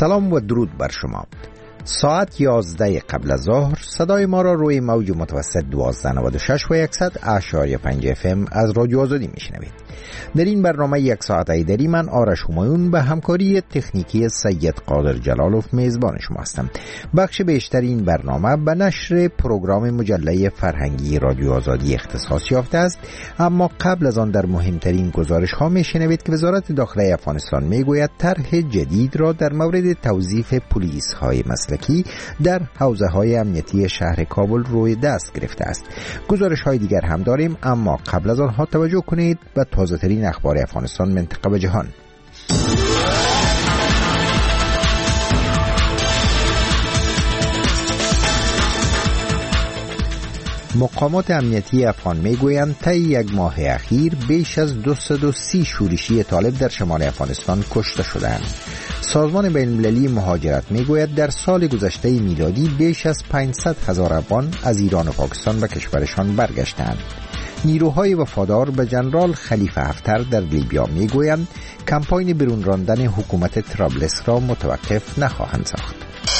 سلام و درود بر شما. ساعت 11 قبل از ظهر صدای ما را روی موج متوسط 1296 و 100.5 FM از رادیو آزادی میشنوید. در این برنامه یک ساعت ایدری من آرش همایون به همکاری تکنیکی سید قادر جلالوف میزبان شما هستم. بخش بیشتر این برنامه به نشر پروگرام مجله فرهنگی رادیو آزادی اختصاص یافته است، اما قبل از آن در مهمترین گزارش ها میشنوید که وزارت داخله افغانستان میگوید طرح جدید را در مورد توظیف پلیس های مسلکی در حوزه های امنیتی شهر کابل روی دست گرفته است. گزارش های دیگر هم داریم، اما قبل از آنها توجه کنید به تازه ترین اخبار افغانستان، منطقه و جهان. مقامات امنیتی افغان میگویند طی یک ماه اخیر بیش از 230 شورشی طالب در شمال افغانستان کشته شدند. سازمان بین‌المللی مهاجرت میگوید در سال گذشته میلادی بیش از 500,000 افغان از ایران و پاکستان به کشورشان برگشتند. نیروهای وفادار به جنرال خلیفه حفتر در لیبیا میگویند کمپاین برون راندن حکومت طرابلس را متوقف نخواهند ساخت.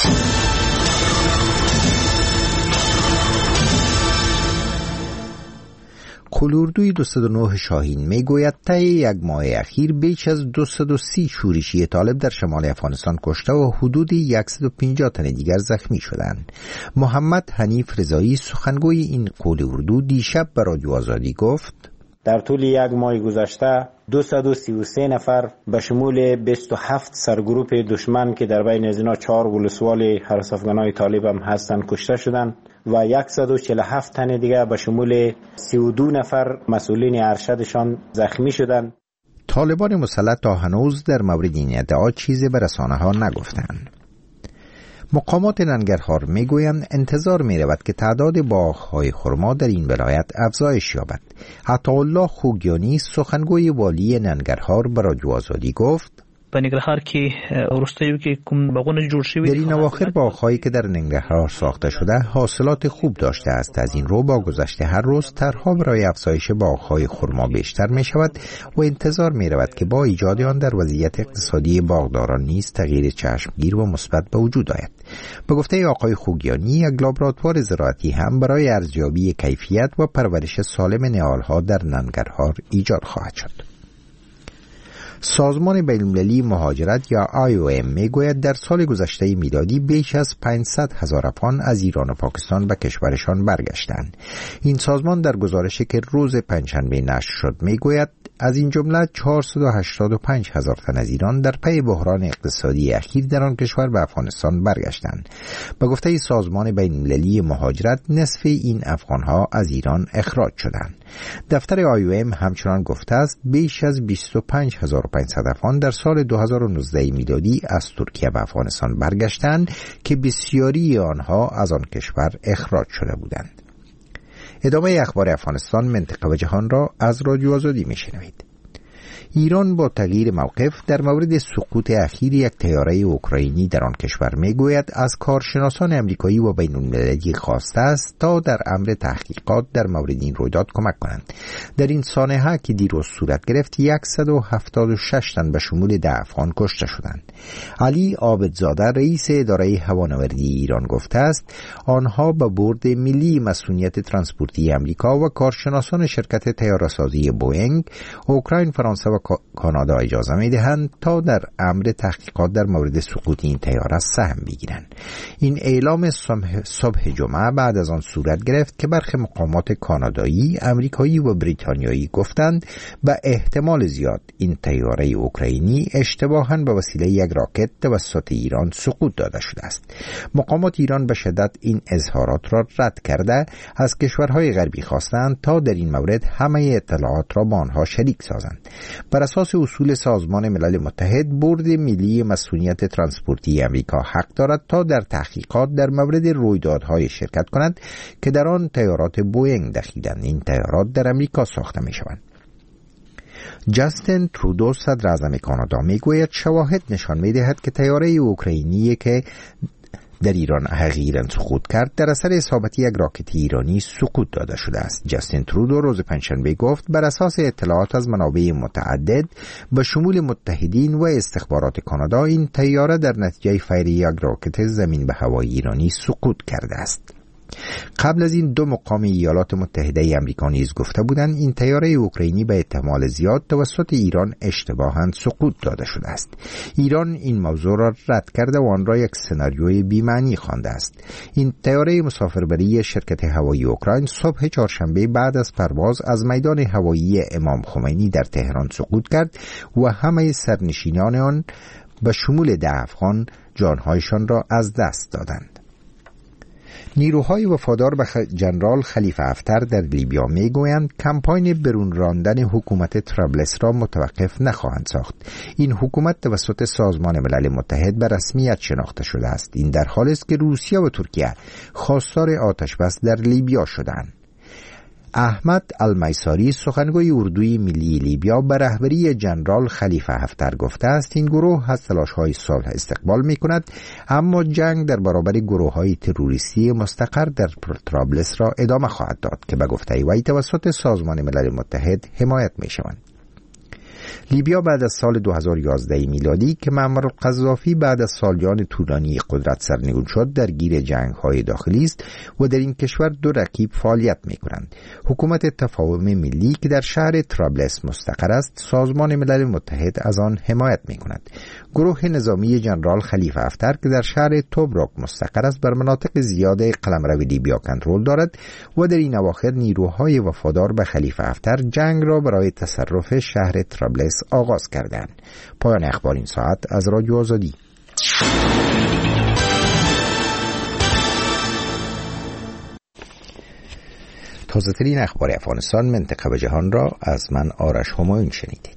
قلوردوی 209 شاهین میگوید طی یک ماه اخیر بیش از 230 شورشی طالب در شمال افغانستان کشته و حدود 150 تن دیگر زخمی شدند. محمد حنیف رضایی سخنگوی این قلوردو دیشب به رادیو آزادی گفت در طول یک ماه گذشته 233 نفر به شمول 27 سرگروپ دشمن که در بین از اینا 4 ولسوال حرس افغانای طالب هم هستند کشته شدند و 147 تن دیگر به شمول 32 نفر مسئولین ارشدشان زخمی شدند. طالبان مسلح تا هنوز در مورد این ادعا چیزی به رسانه‌ها نگفتند. مقامات ننگرهار میگویند انتظار می‌رود که تعداد باغ‌های خرما در این ولایت افزایش یابد. عطاالله خوگیانی سخنگوی والی ننگرهار به رادیو آزادی گفت په ننګرهار کې وروستیو کې کوم باغونه جوړ شوي در این اواخر باغ‌هایی که در ننگرهار ساخته شده حاصلات خوب داشته است. از این رو با گذشت هر روز طرح‌ها برای افزایش باغ‌های خرما بیشتر می‌شود و انتظار می‌رود که با ایجاد آن در وضعیت اقتصادی باغداران نیز تغییر چشمگیر و مثبت به وجود آید. به گفته آقای خوگیانی یک لابراتوار زراعتی هم برای ارزیابی کیفیت و پرورش سالم نهال‌ها در ننگرهار ایجاد خواهد شد. سازمان بین‌المللی مهاجرت یا IOM میگوید در سال گذشته میلادی بیش از 500,000 افغان از ایران و پاکستان به کشورشان برگشتند. این سازمان در گزارشی که روز پنجشنبه نشر شد میگوید از این جمله 485,000 تن از ایران در پی بحران اقتصادی اخیر در آن کشور به افغانستان برگشتند. به گفته سازمان بین‌المللی مهاجرت نصف این افغانها از ایران اخراج شدند. دفتر IOM همچنان گفته است بیش از 25,500 افغان در سال 2019 میلادی از ترکیه به افغانستان برگشتند که بسیاری آنها از آن کشور اخراج شده بودند. ادامه اخبار افغانستان، منطقه و جهان را از رادیو آزادی میشنوید. ایران با تغییر موقف در مورد سقوط اخیر یک طیاره اوکراینی در آن کشور میگوید از کارشناسان آمریکایی و بین‌المللی خواسته است تا در امر تحقیقات در مورد این رویداد کمک کنند. در این سانحه که دیروز صورت گرفت 176 تن به شمول 10 افغان کشته شدند. علی عابدزاده رئیس اداره هوانوردی ایران گفته است آنها به بورد ملی مسئولیت ترانسپورتی آمریکا و کارشناسان شرکت طیاره‌سازی بوئینگ، اوکراین، فرانسه و کانادا اجازه می‌دهند تا در امر تحقیقات در مورد سقوط این طیاره سهم بگیرند. این اعلام صبح جمعه بعد از آن صورت گرفت که برخی مقامات کانادایی، آمریکایی و بریتانیایی گفتند به احتمال زیاد این طیاره اوکراینی اشتباهاً به وسیله یک راکت توسط ایران سقوط داده شده است. مقامات ایران به شدت این اظهارات را رد کرده از کشورهای غربی خواستند تا در این مورد همه اطلاعات را با آنها شریک سازند. بر اساس اصول سازمان ملل متحد، بورد ملی مسئولیت ترانسپورتی آمریکا حق دارد تا در تحقیقات در مورد رویدادهای شرکت کند که در آن طیارات بوئینگ دخیلند. این طیارات در آمریکا ساخته می‌شوند. جاستین ترودو صدر اعظم کانادا میگوید شواهد نشان می‌دهد که طیاره اوکراینی که در ایران حقیقاً سقوط کرد در اثر اصابت یک راکت ایرانی سقوط داده شده است. جاستین ترودو روز پنجشنبه گفت بر اساس اطلاعات از منابع متعدد به شمول متحدین و استخبارات کانادا این طیاره در نتیجه فیر یک راکت زمین به هوای ایرانی سقوط کرده است. قبل از این دو مقام ایالات متحده آمریکا نیز گفته بودند این طیاره اوکراینی به احتمال زیاد توسط ایران اشتباهاً سقوط داده شده است. ایران این موضوع را رد کرده و آن را یک سناریوی بی‌معنی خوانده است. این طیاره مسافربری شرکت هوایی اوکراین صبح چهارشنبه بعد از پرواز از میدان هوایی امام خمینی در تهران سقوط کرد و همه سرنشینان آن به شمول 10 افغان جانهایشان را از دست دادند. نیروهای وفادار به جنرال خلیفه حفتر در لیبیا میگویند کمپاین برون راندن حکومت طرابلس را متوقف نخواهند ساخت. این حکومت توسط سازمان ملل متحد به رسمیت شناخته شده است. این در حالی است که روسیه و ترکیه خواستار آتشبس در لیبیا شدند. احمد المیساری سخنگوی اردوی ملی لیبیا به رهبری جنرال خلیفه حفتر گفته است این گروه از تلاش‌های صلح استقبال می‌کند، اما جنگ در برابر گروه‌های تروریستی مستقر در طرابلس را ادامه خواهد داد که به گفته وی توسط سازمان ملل متحد حمایت می‌شوند. لیبیا بعد از سال 2011 میلادی که معمر القذافی بعد از سالیان طولانی قدرت سرنگون شد درگیر جنگ‌های داخلی است و در این کشور دو رقیب فعالیت می‌کنند. حکومت تفاهم ملی که در شهر طرابلس مستقر است، سازمان ملل متحد از آن حمایت می‌کند. گروه نظامی جنرال خلیفه حفتر که در شهر توبروک مستقر است، بر مناطق زیاد قلمرو لیبیا کنترل دارد و در این اواخر نیروهای وفادار به خلیفه حفتر جنگ را برای تصرف شهر طرابلس آغاز کردند. پایان اخبار این ساعت از رادیو آزادی. تازه‌ترین اخبار افغانستان، منطقه و جهان را از من آرش همایون شنیدید.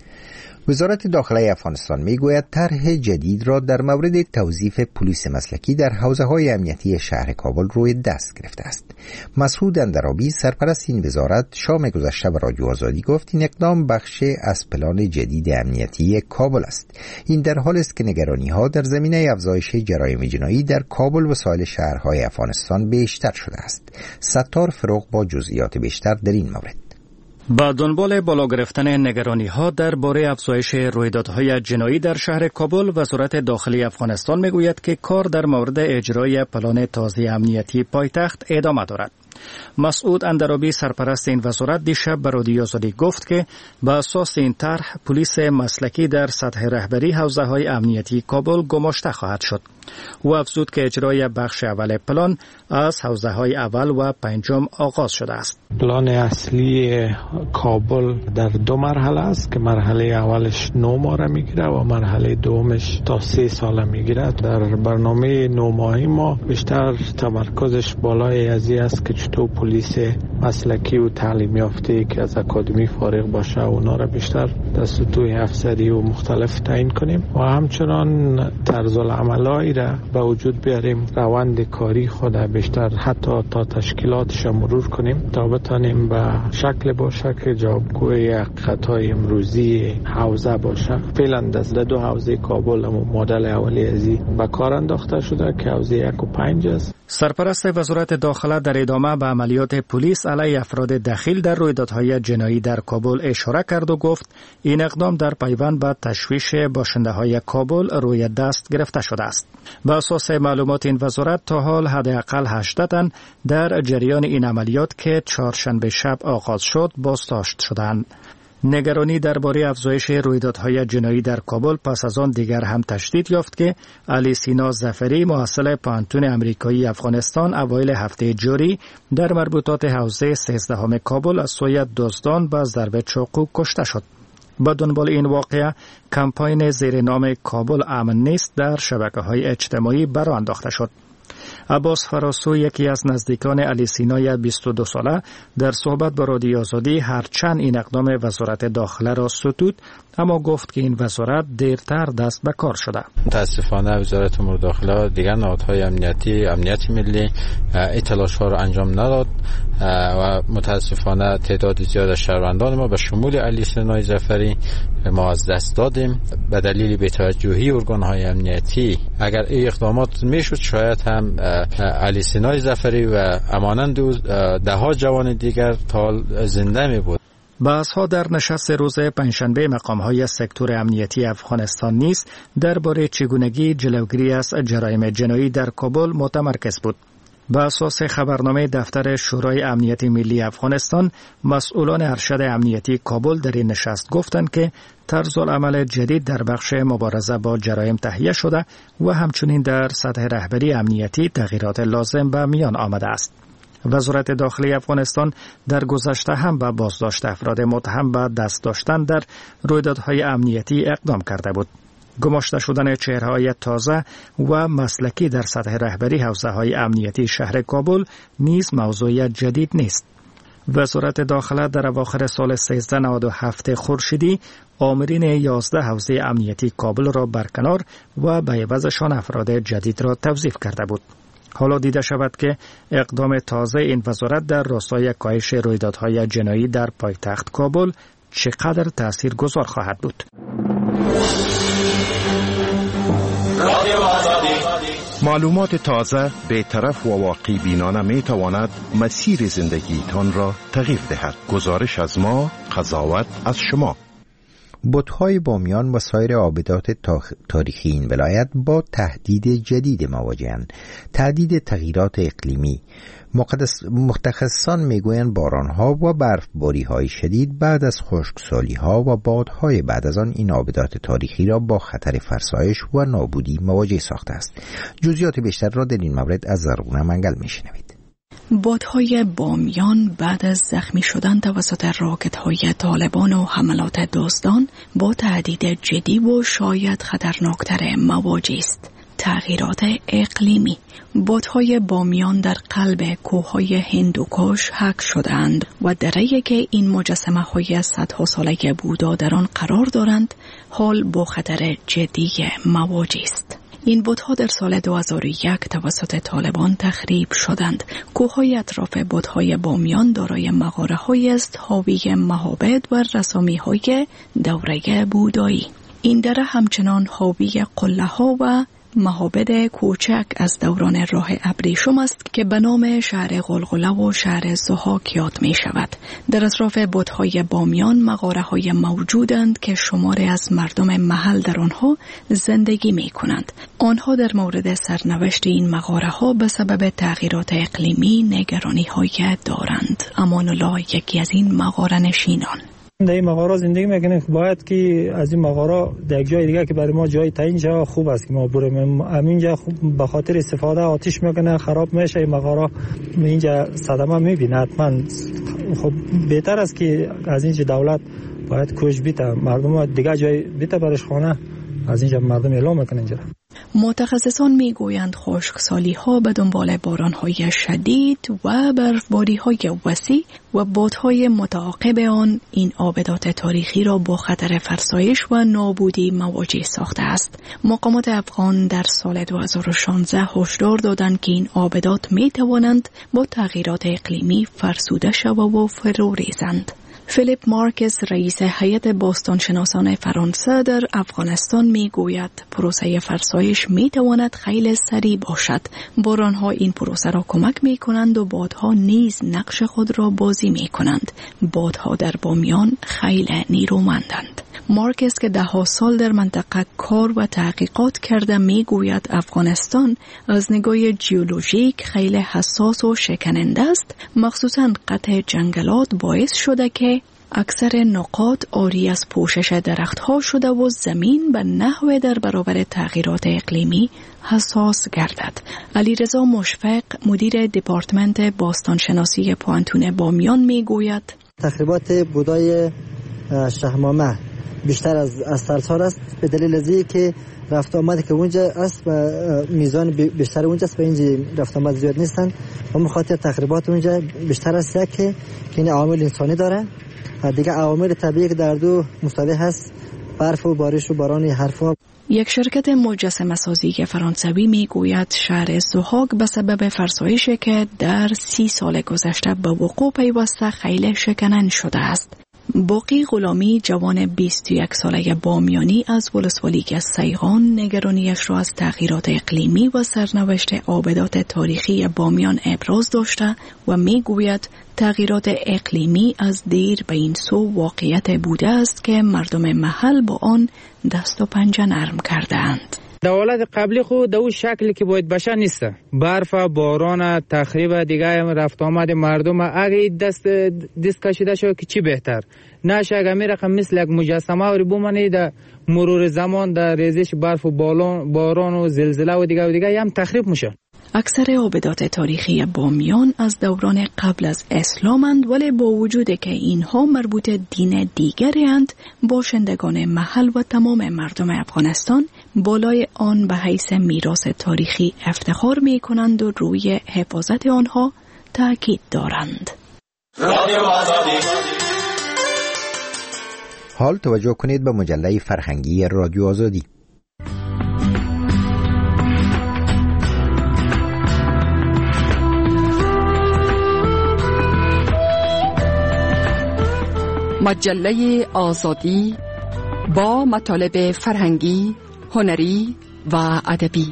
وزارت داخله افغانستان میگوید طرح جدید را در مورد توظیف پلیس مسلکی در حوزه‌های امنیتی شهر کابل روی دست گرفته است. مسعود اندرابی سرپرست این وزارت شام گذشته به رادیو آزادی گفت این اقدام بخشی از پلان جدید امنیتی کابل است. این در حالی است که نگرانی‌ها در زمینه افزایش جرایم جنایی در کابل و سایر شهرهای افغانستان بیشتر شده است. ستار فروغ با جزئیات بیشتر در این مورد. با دنبال بالا گرفتن نگرانی‌ها درباره افزایش رویدادهای جنایی در شهر کابل، وزارت داخلی افغانستان میگوید که کار در مورد اجرای پلان تازه امنیتی پایتخت ادامه دارد. مسعود اندرابی سرپرست این وزارت دیشب به رادیو آزادی گفت که به اساس این طرح پلیس مسلکی در سطح رهبری حوزه‌های امنیتی کابل گماشته خواهد شد. او افزود که اجرای بخش اول پلان از حوزه‌های اول و پنجم آغاز شده است. پلان اصلی کابل در دو مرحله است که مرحله اولش 9 ماه میگیره و مرحله دومش تا 3 سال میگیره. در برنامه 9 ماهی ما بیشتر تمرکزش بالای ازی است که چطور پلیس مسلکی و تعلیم یافته که از اکادمی فارغ باشه اونا را بیشتر در سطوح افسری و مختلف تعیین کنیم و همچنان طرز العملایی را به وجود بیاریم، روند کاری خود بیشتر حتی تا تشکیلاتش مرور کنیم تا بتانیم به شکل باشه که جوابگوی یک خطای امروزی حوزه باشه. فعلا در 2 حوزه کابل مدل اولی ازی به کار انداخته شده که حوزه 1 و 5 است. سرپرست وزارت داخله در ادامه به عملیات پلیس علیه افراد دخیل در رویدادهای جنایی در کابل اشاره کرد و گفت این اقدام در پیوند به تشویش باشنده‌های کابل روی دست گرفته شده است. به اساس معلومات این وزارت تا حال حداقل 8 تن در جریان این عملیات که چهارشنبه شب آغاز شد بازداشت شدند. نگرانی درباره افزایش رویدادهای جنایی در کابل پس از آن دیگر هم تشدید یافت که علی سینا ظفری محصل پانتون امریکایی افغانستان اوایل هفته جاری در مربوطات حوزه 13 کابل از سوی دزدان با ضرب چاقو کشته شد. با دنبال این واقعه کمپاین زیر نام کابل امن نیست در شبکه‌های اجتماعی برآورده شد. عباس فراسو یکی از نزدیکان علی سینای 22 ساله در صحبت با رادیو آزادی هرچند این اقدام وزارت داخله را ستود، اما گفت که این وزارت دیرتر دست به کار شده. متاسفانه وزارت امور داخله دیگر نهادهای امنیت ملی تلاش‌ها را انجام نداد و متاسفانه تعداد زیاد از شهروندان ما به شمول علی سینای ظفری ما از دست دادیم به دلیل بی‌توجهی ارگان‌های امنیتی. اگر این اقدامات میشد شاید هم علی سینای ظفری و امانند ده ها جوان دیگر تا زنده می بود. بحث‌ها در نشست روز پنجشنبه مقام‌های سکتور امنیتی افغانستان نیز درباره چگونگی جلوگیری از جرایم جنایی در کابل متمرکز بود. به اساس خبرنامه دفتر شورای امنیت ملی افغانستان، مسئولان ارشد امنیتی کابل در این نشست گفتند که طرزالعمل جدید در بخش مبارزه با جرایم تهیه شده و همچنین در سطح رهبری امنیتی تغییرات لازم به میان آمده است. وزارت داخلی افغانستان در گذشته هم به بازداشت افراد متهم به دست داشتن در رویدادهای امنیتی اقدام کرده بود. گماشته شدن چهره‌های تازه و مسلکی در سطح رهبری حوزه‌های امنیتی شهر کابل نیز موضوع جدید نیست. وزارت داخله در اواخر سال 1397 خورشیدی آمرین 11 حوزه امنیتی کابل را برکنار و به عوضشان افراد جدید را توظیف کرده بود. حالا دیده شود که اقدام تازه این وزارت در راستای کاهش رویدادهای جنایی در پایتخت کابل چقدر تاثیرگذار خواهد بود. معلومات تازه، بی‌طرف و واقعی بینانه می تواند مسیر زندگیتان را تغییر دهد. گزارش از ما، قضاوت از شما. بت‌های بامیان و سایر آبدات تاریخی این ولایت با تهدید جدید مواجه‌اند. تهدید تغییرات اقلیمی. متخصصان میگویند بارانها و برفباری‌های شدید بعد از خشکسالی‌ها و بادهای بعد از آن این آبدات تاریخی را با خطر فرسایش و نابودی مواجه ساخته است. جزئیات بیشتر را در این مورد از زرغونه منگل میشنوید. بادهای بامیان بعد از زخمی شدن توسط راکت‌های طالبان و حملات دزدان با تهدید جدی و شاید خطرناکتر مواجه است. تغییرات اقلیمی. بادهای بامیان در قلب کوههای هندوکش حک شدند و دره‌ای که این مجسمه‌های صدها ساله بودا در آن قرار دارند حال با خطر جدی مواجه است. این بت‌ها در سال 2001 توسط طالبان تخریب شدند. کوه‌های اطراف بت‌های بامیان دارای مغاره‌هایی است حاوی معابد و رسامی‌های دوره بودایی. این دره همچنان حاوی قله‌ها و معابد کوچک از دوران راه ابریشم است که به نام شهر غلغله و شهر ضحاک یاد می شود. در اطراف بت‌های بامیان مغاره‌های موجودند که شماری از مردم محل در آنها زندگی می کنند. آنها در مورد سرنوشت این مغاره‌ها به سبب تغییرات اقلیمی نگرانی‌های دارند. امان الله یکی از این مغاره نشینان. در این مغاره زندگی میکنه، باید که از این مغاره در جای دیگه که برای ما جای تعیین جا خوب است که ما بریم. همینجا خوب به خاطر استفاده آتش میکنه، خراب میشه. این مغاره اینجا صدمه میبینه. حتما خب بهتر است که از اینجا دولت باید کوش بیته، مردم دیگه جای بیته برش خانه، از اینجا مردم اعلام میکنه اینجا. متخصصان میگویند خشکسالی‌ها به دنبال باران‌های شدید و برفباری‌های وسیع و بادهای متعاقب آن این آبدات تاریخی را با خطر فرسایش و نابودی مواجه ساخته است. مقامات افغان در سال 2016 هشدار دادند که این آبدات می‌توانند با تغییرات اقلیمی فرسوده شوند و فرو ریزند. فیلیپ مارکس رئیس هیئت باستانشناسان فرانسه در افغانستان میگوید پروسه فرسایش میتواند خیلی سریع باشد. بارانها این پروسه را کمک میکنند و بادها نیز نقش خود را بازی میکنند. بادها در بامیان خیلی نیرومندند. مارکس که 10 سال در منطقه کار و تحقیقات کرده میگوید افغانستان از نگاه ژئولوژیک خیلی حساس و شکننده است. مخصوصاً قطع جنگلات باعث شده که اکثر نقاط عاری از پوشش درختها شده و زمین به نحو در برابر تغییرات اقلیمی حساس گردد. علیرضا مشفق مدیر دپارتمنت باستانشناسی پوانتون بامیان میگوید تخریبات بودای شهمامه بیشتر از سال است، به دلیل از که رفت آمد که اونجا است و میزان بیشتر اونجا است و اینجا رفت آمد زیاد نیستن و مخاطر تخریبات اونجا بیشتر است که این عوامل انسانی داره و دیگه عوامل طبیعی که در دو مساوی هست، برف و بارش و باران حرفا. یک شرکت مجسمه سازی فرانسوی می گوید شهر سوهاگ به سبب فرسایشی که در 30 سال گذشته به وقوع پیوسته خیلی شکنن شده است. باقی غلامی جوان 21 ساله بامیانی از ولسوالی سیغان نگرانیش را از تغییرات اقلیمی و سرنوشت آبدات تاریخی بامیان ابراز داشته و می گوید تغییرات اقلیمی از دیر به این سو واقعیت بوده است که مردم محل با آن دست و پنجه نرم کردند. دولت قبلی خود دو شکلی که باید بشه نیست. برف، باران، تخریب دیگه رفت آمد مردم اگه دست کشیده شد که چی بهتر. نشه اگه می رقم مثل یک مجسمه و بمانی در مرور زمان در ریزش برف و باران و زلزله و دیگه هم تخریب میشه. اکثر آبدات تاریخی بامیان از دوران قبل از اسلامند، ولی با وجود که اینها مربوط دین دیگری اند، باشندگان محل و تمام مردم افغانستان بالای آن به حیث میراث تاریخی افتخار می کنند و روی حفاظت آنها تاکید دارند. حال توجه کنید به مجله فرهنگی رادیو آزادی. مجله آزادی با مطالب فرهنگی، هنری و ادبی.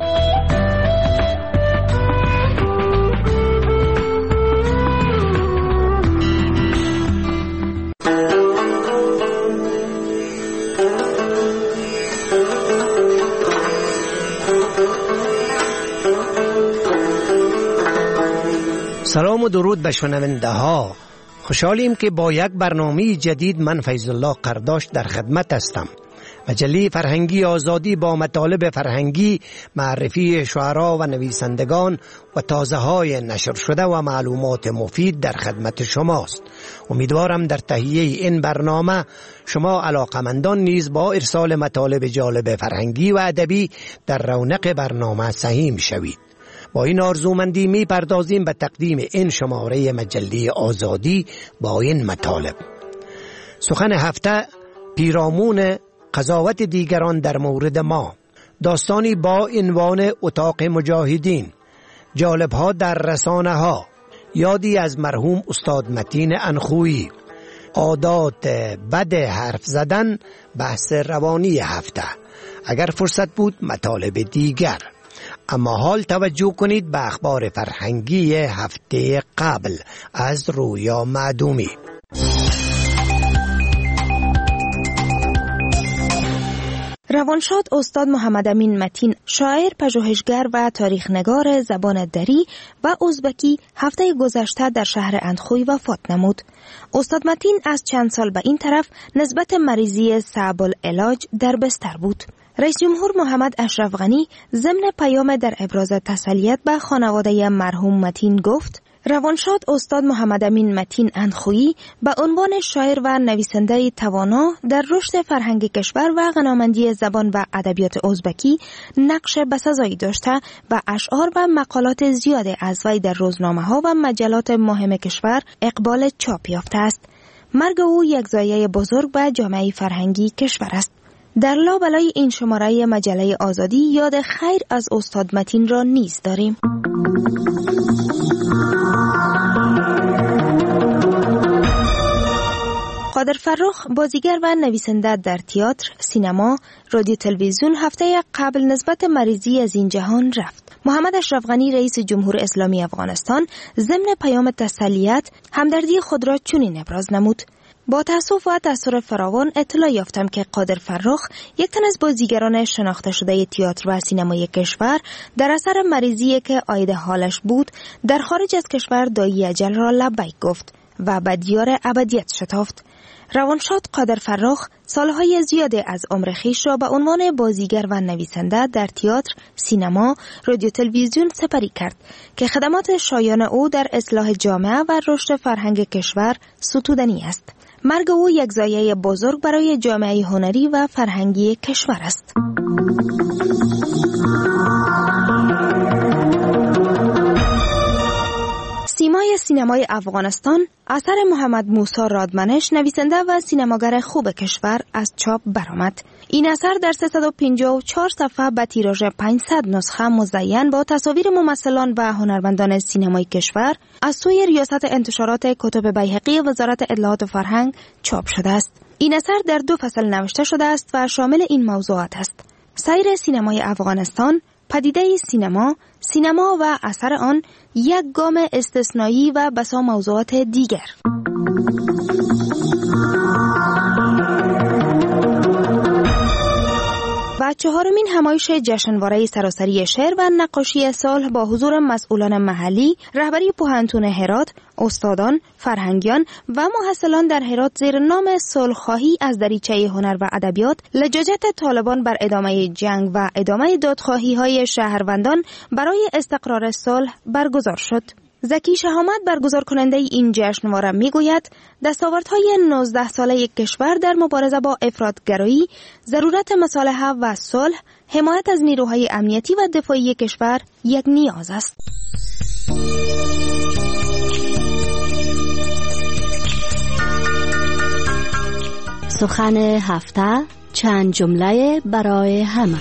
سلام و درود به شنونده ها. خوشحالیم که با یک برنامه جدید من فیض الله قرداش در خدمت هستم. مجله فرهنگی آزادی با مطالب فرهنگی، معرفی شعرا و نویسندگان و تازه های نشر شده و معلومات مفید در خدمت شماست. امیدوارم در تهیه این برنامه شما علاقمندان نیز با ارسال مطالب جالب فرهنگی و ادبی در رونق برنامه سهیم شوید. با این آرزومندی می پردازیم به تقدیم این شماره مجله آزادی با این مطالب. سخن هفته پیرامون قضاوت دیگران در مورد ما، داستانی با عنوان اتاق مجاهدین، جالب‌ها در رسانه ها، یادی از مرحوم استاد متین انخویی، عادات بد حرف زدن، بحث روانی هفته، اگر فرصت بود مطالب دیگر. اما حال توجه کنید به اخبار فرهنگی هفته قبل از رویا معدومی. روانشاد استاد محمد امین متین، شاعر، پژوهشگر و تاریخنگار زبان دری و ازبکی، هفته گذشته در شهر اندخوی وفات نمود. استاد متین از چند سال به این طرف نسبت مریضی صعب العلاج در بستر بود. رئیس جمهور محمد اشرف غنی ضمن پیام در ابراز تسلیت به خانواده مرحوم متین گفت: روانشاد استاد محمد امین متین انخویی به عنوان شاعر و نویسنده توانا در رشد فرهنگ کشور و غنامندی زبان و ادبیات ازبکی نقش بسزایی داشته و اشعار و مقالات زیاده از وی در روزنامه‌ها و مجلات مهم کشور اقبال چاپ یافته است. مرگ او یک ضایعه بزرگ به جامعه فرهنگی کشور است. در لابلای این شماره مجله آزادی یاد خیر از استاد متین را نیز داریم. قادر فرخ، بازیگر و نویسنده در تئاتر، سینما، رادیو، تلویزیون، هفته قبل نسبت مریضی از این جهان رفت. محمد اشرف غنی رئیس جمهور اسلامی افغانستان ضمن پیام تسلیت همدردی خود را چنین ابراز نمود: با تأسف و تأثیر فراوان اطلاع یافتم که قادر فرخ، یک تن از بازیگران شناخته شده تئاتر و سینمای کشور، در اثر مریضی که عاید حالش بود در خارج از کشور دایی اجل را لبیک گفت و به دیار ابدیت شتافت. روانشاد قادر فرخ سالهای زیاده از عمر خویش را به عنوان بازیگر و نویسنده در تئاتر، سینما، رادیو، تلویزیون سپری کرد که خدمات شایان او در اصلاح جامعه و رشد فرهنگ کشور ستودنی است. مرگ او یک ضایعه بزرگ برای جامعه هنری و فرهنگی کشور است. سیمای سینمای افغانستان اثر محمد موسی رادمنش، نویسنده و سینماگر خوب کشور، از چاپ برآمد. این اثر در 354 صفحه به تیراژ 500 نسخه مزین با تصاویر ممثلان و هنرمندان سینمای کشور از سوی ریاست انتشارات کتب بیهقی وزارت اطلاعات و فرهنگ چاپ شده است. این اثر در 2 فصل نوشته شده است و شامل این موضوعات است: سیر سینمای افغانستان، پدیده سینما و اثر آن، یک گام استثنایی و بسا موضوعات دیگر. و 4مین همایش جشنواره سراسری شعر و نقاشی صلح با حضور مسئولان محلی، رهبری پوهنتون هرات، استادان، فرهنگیان و محصلان در هرات زیر نام صلح‌خواهی از دریچه هنر و ادبیات، لجاجت طالبان بر ادامه جنگ و ادامه دادخواهی‌های شهروندان برای استقرار صلح برگزار شد. زکی شهامت برگزار کننده این جشنواره میگوید دستاوردهای 19 ساله کشور در مبارزه با افراطگرایی، ضرورت مصالحه و صلح، حمایت از نیروهای امنیتی و دفاعی کشور یک نیاز است. سخن هفته، چند جمله برای همه.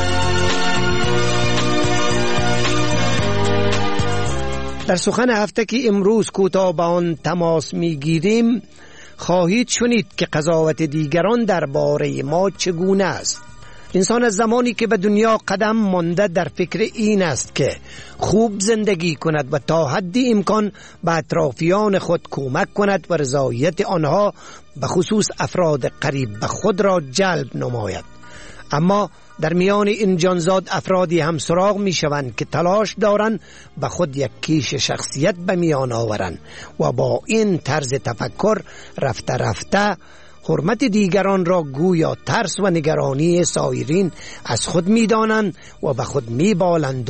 در سخن هفته که امروز کوتاه به آن تماس میگیریم، خواهید شنید که قضاوت دیگران درباره ما چگونه است. انسان از زمانی که به دنیا قدم مانده در فکر این است که خوب زندگی کند و تا حدی امکان به اطرافیان خود کمک کند و رضایت آنها به خصوص افراد قریب به خود را جلب نماید. اما در میان این جانزاد افرادی هم سراغ می شوند که تلاش دارند به خود یک کیش شخصیت به میان آورند و با این طرز تفکر رفته رفته حرمت دیگران را گویا ترس و نگرانی سایرین از خود می دانند و به خود می بالند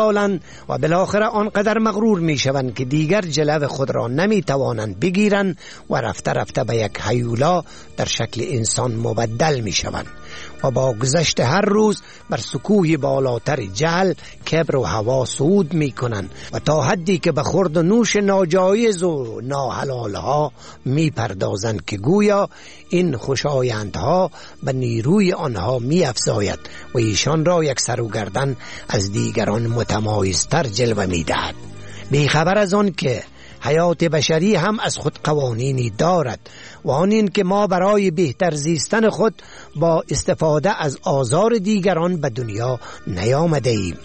و بالاخره آنقدر مغرور می شوند که دیگر جلو خود را نمی توانند بگیرند و رفته رفته به یک هیولا در شکل انسان مبدل می شوند و با گذشت هر روز بر سکوی بالاتر جهل، کبر و هوا صعود می کنند و تا حدی که به خورد و نوش ناجایز و ناحلالها می پردازند که گویا این خوشایندها به نیروی آنها می افزاید و ایشان را یک سر و گردن از دیگران متمایزتر جلوه می دهد، بیخبر از آن که حیات بشری هم از خود قوانینی دارد و آن این که ما برای بهتر زیستن خود با استفاده از آزار دیگران به دنیا نیامده ایم.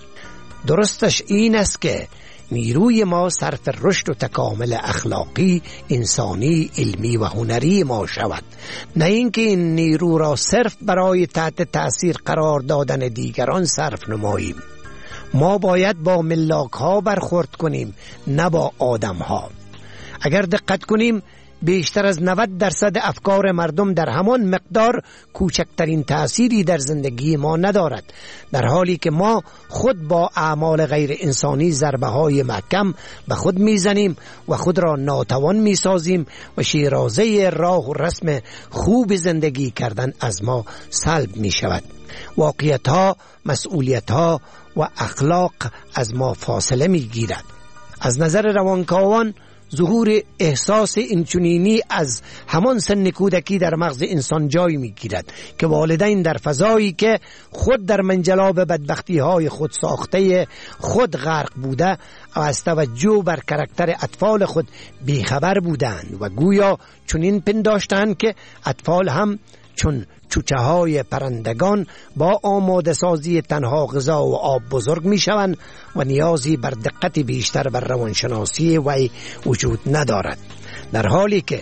درستش این است که نیروی ما صرف رشد و تکامل اخلاقی، انسانی، علمی و هنری ما شود، نه اینکه این نیرو را صرف برای تحت تأثیر قرار دادن دیگران صرف نماییم. ما باید با ملاک ها برخورد کنیم، نه با آدم ها. اگر دقت کنیم بیشتر از 90% افکار مردم در همان مقدار کوچکترین تأثیری در زندگی ما ندارد، در حالی که ما خود با اعمال غیر انسانی ضربه های محکم به خود میزنیم و خود را ناتوان میسازیم و شیرازه راه و رسم خوب زندگی کردن از ما سلب می شود. واقعیت ها، مسئولیت ها و اخلاق از ما فاصله می گیرد. از نظر روانکاوان ظهور احساس اینچنینی از همان سن کودکی در مغز انسان جای می گیرد که والدین در فضایی که خود در منجلاب بدبختی های خود ساخته خود غرق بوده و از توجه بر کاراکتر اطفال خود بیخبر بودند و گویا چنین پنداشتند که اطفال هم چون چوچه های پرندگان با آماده سازی تنها غذا و آب بزرگ می شوند و نیازی بر دقت بیشتر بر روانشناسی وی وجود ندارد، در حالی که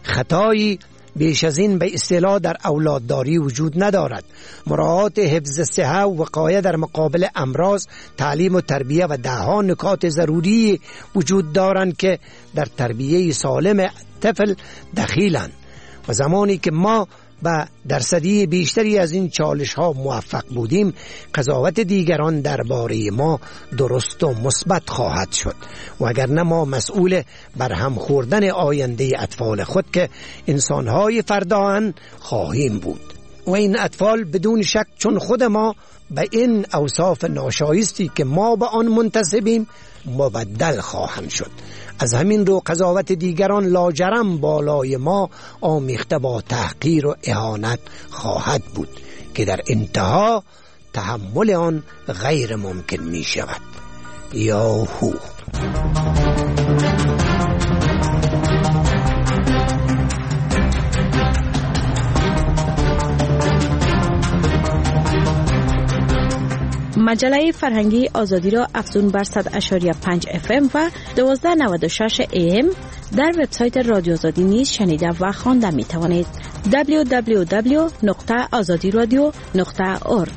خطایی بیش از این به اصطلاح در اولادداری وجود ندارد. مراعات حفظ صحه و وقایه در مقابل امراض، تعلیم و تربیه و دهها نکات ضروری وجود دارند که در تربیه سالم طفل دخیلند و زمانی که ما و در سدی بیشتری از این چالش ها موفق بودیم، قضاوت دیگران درباره ما درست و مثبت خواهد شد، وگرنه ما مسئول برهم خوردن آینده اطفال خود که انسانهای فردااند خواهیم بود. و این اطفال بدون شک چون خود ما به این اوصاف ناشایستی که ما به آن منتسبیم مبدل خواهند شد. از همین رو قضاوت دیگران لاجرم بالای ما آمیخته با تحقیر و اهانت خواهد بود که در انتها تحمل آن غیر ممکن می شود. یاهو. مجله فرهنگی آزادی را افزون بر 100.5 FM و 1296 AM در وبسایت رادیو آزادی نیز شنیده و خوانده می توانید. www.azadiradio.org.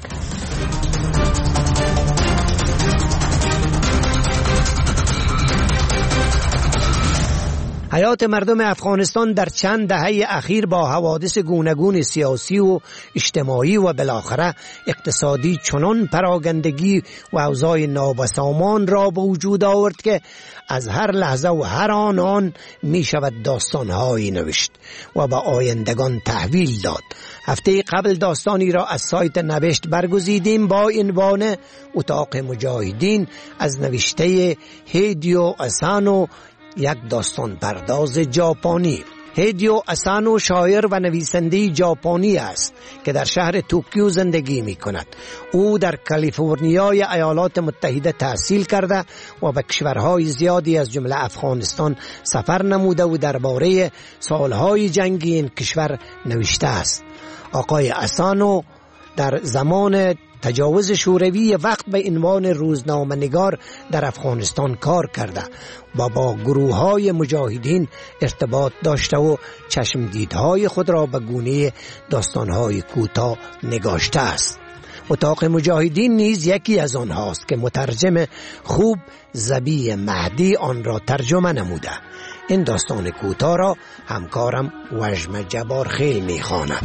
حیات مردم افغانستان در چند دهه اخیر با حوادث گوناگون سیاسی و اجتماعی و بالاخره اقتصادی چنان پراگندگی و اوضاع نابسامان را به وجود آورد که از هر لحظه و هر آن می شود داستانهایی نوشت و به آیندگان تحویل داد. هفته قبل داستانی را از سایت نوشت برگزیدیم با عنوان اتاق مجاهدین از نوشته هیدیو اسانو، یک داستان پرداز ژاپنی. هیدیو اسانو شاعر و نویسنده ژاپنی است که در شهر توکیو زندگی می کند. او در کالیفرنیای ایالات متحده تحصیل کرده و به کشورهای زیادی از جمله افغانستان سفر نموده و درباره سالهای جنگی این کشور نوشته است. آقای اسانو در زمان تجاوز شوروی وقت به عنوان روزنامه‌نگار در افغانستان کار کرده و با گروه‌های مجاهدین ارتباط داشته و چشمدیدهای خود را به گونه داستان‌های کوتاه نگاشته است. اتاق مجاهدین نیز یکی از آنهاست که مترجم خوب زبی مهدی آن را ترجمه نموده. این داستان کوتاه را همکارم وژم جبارخیل می‌خواند.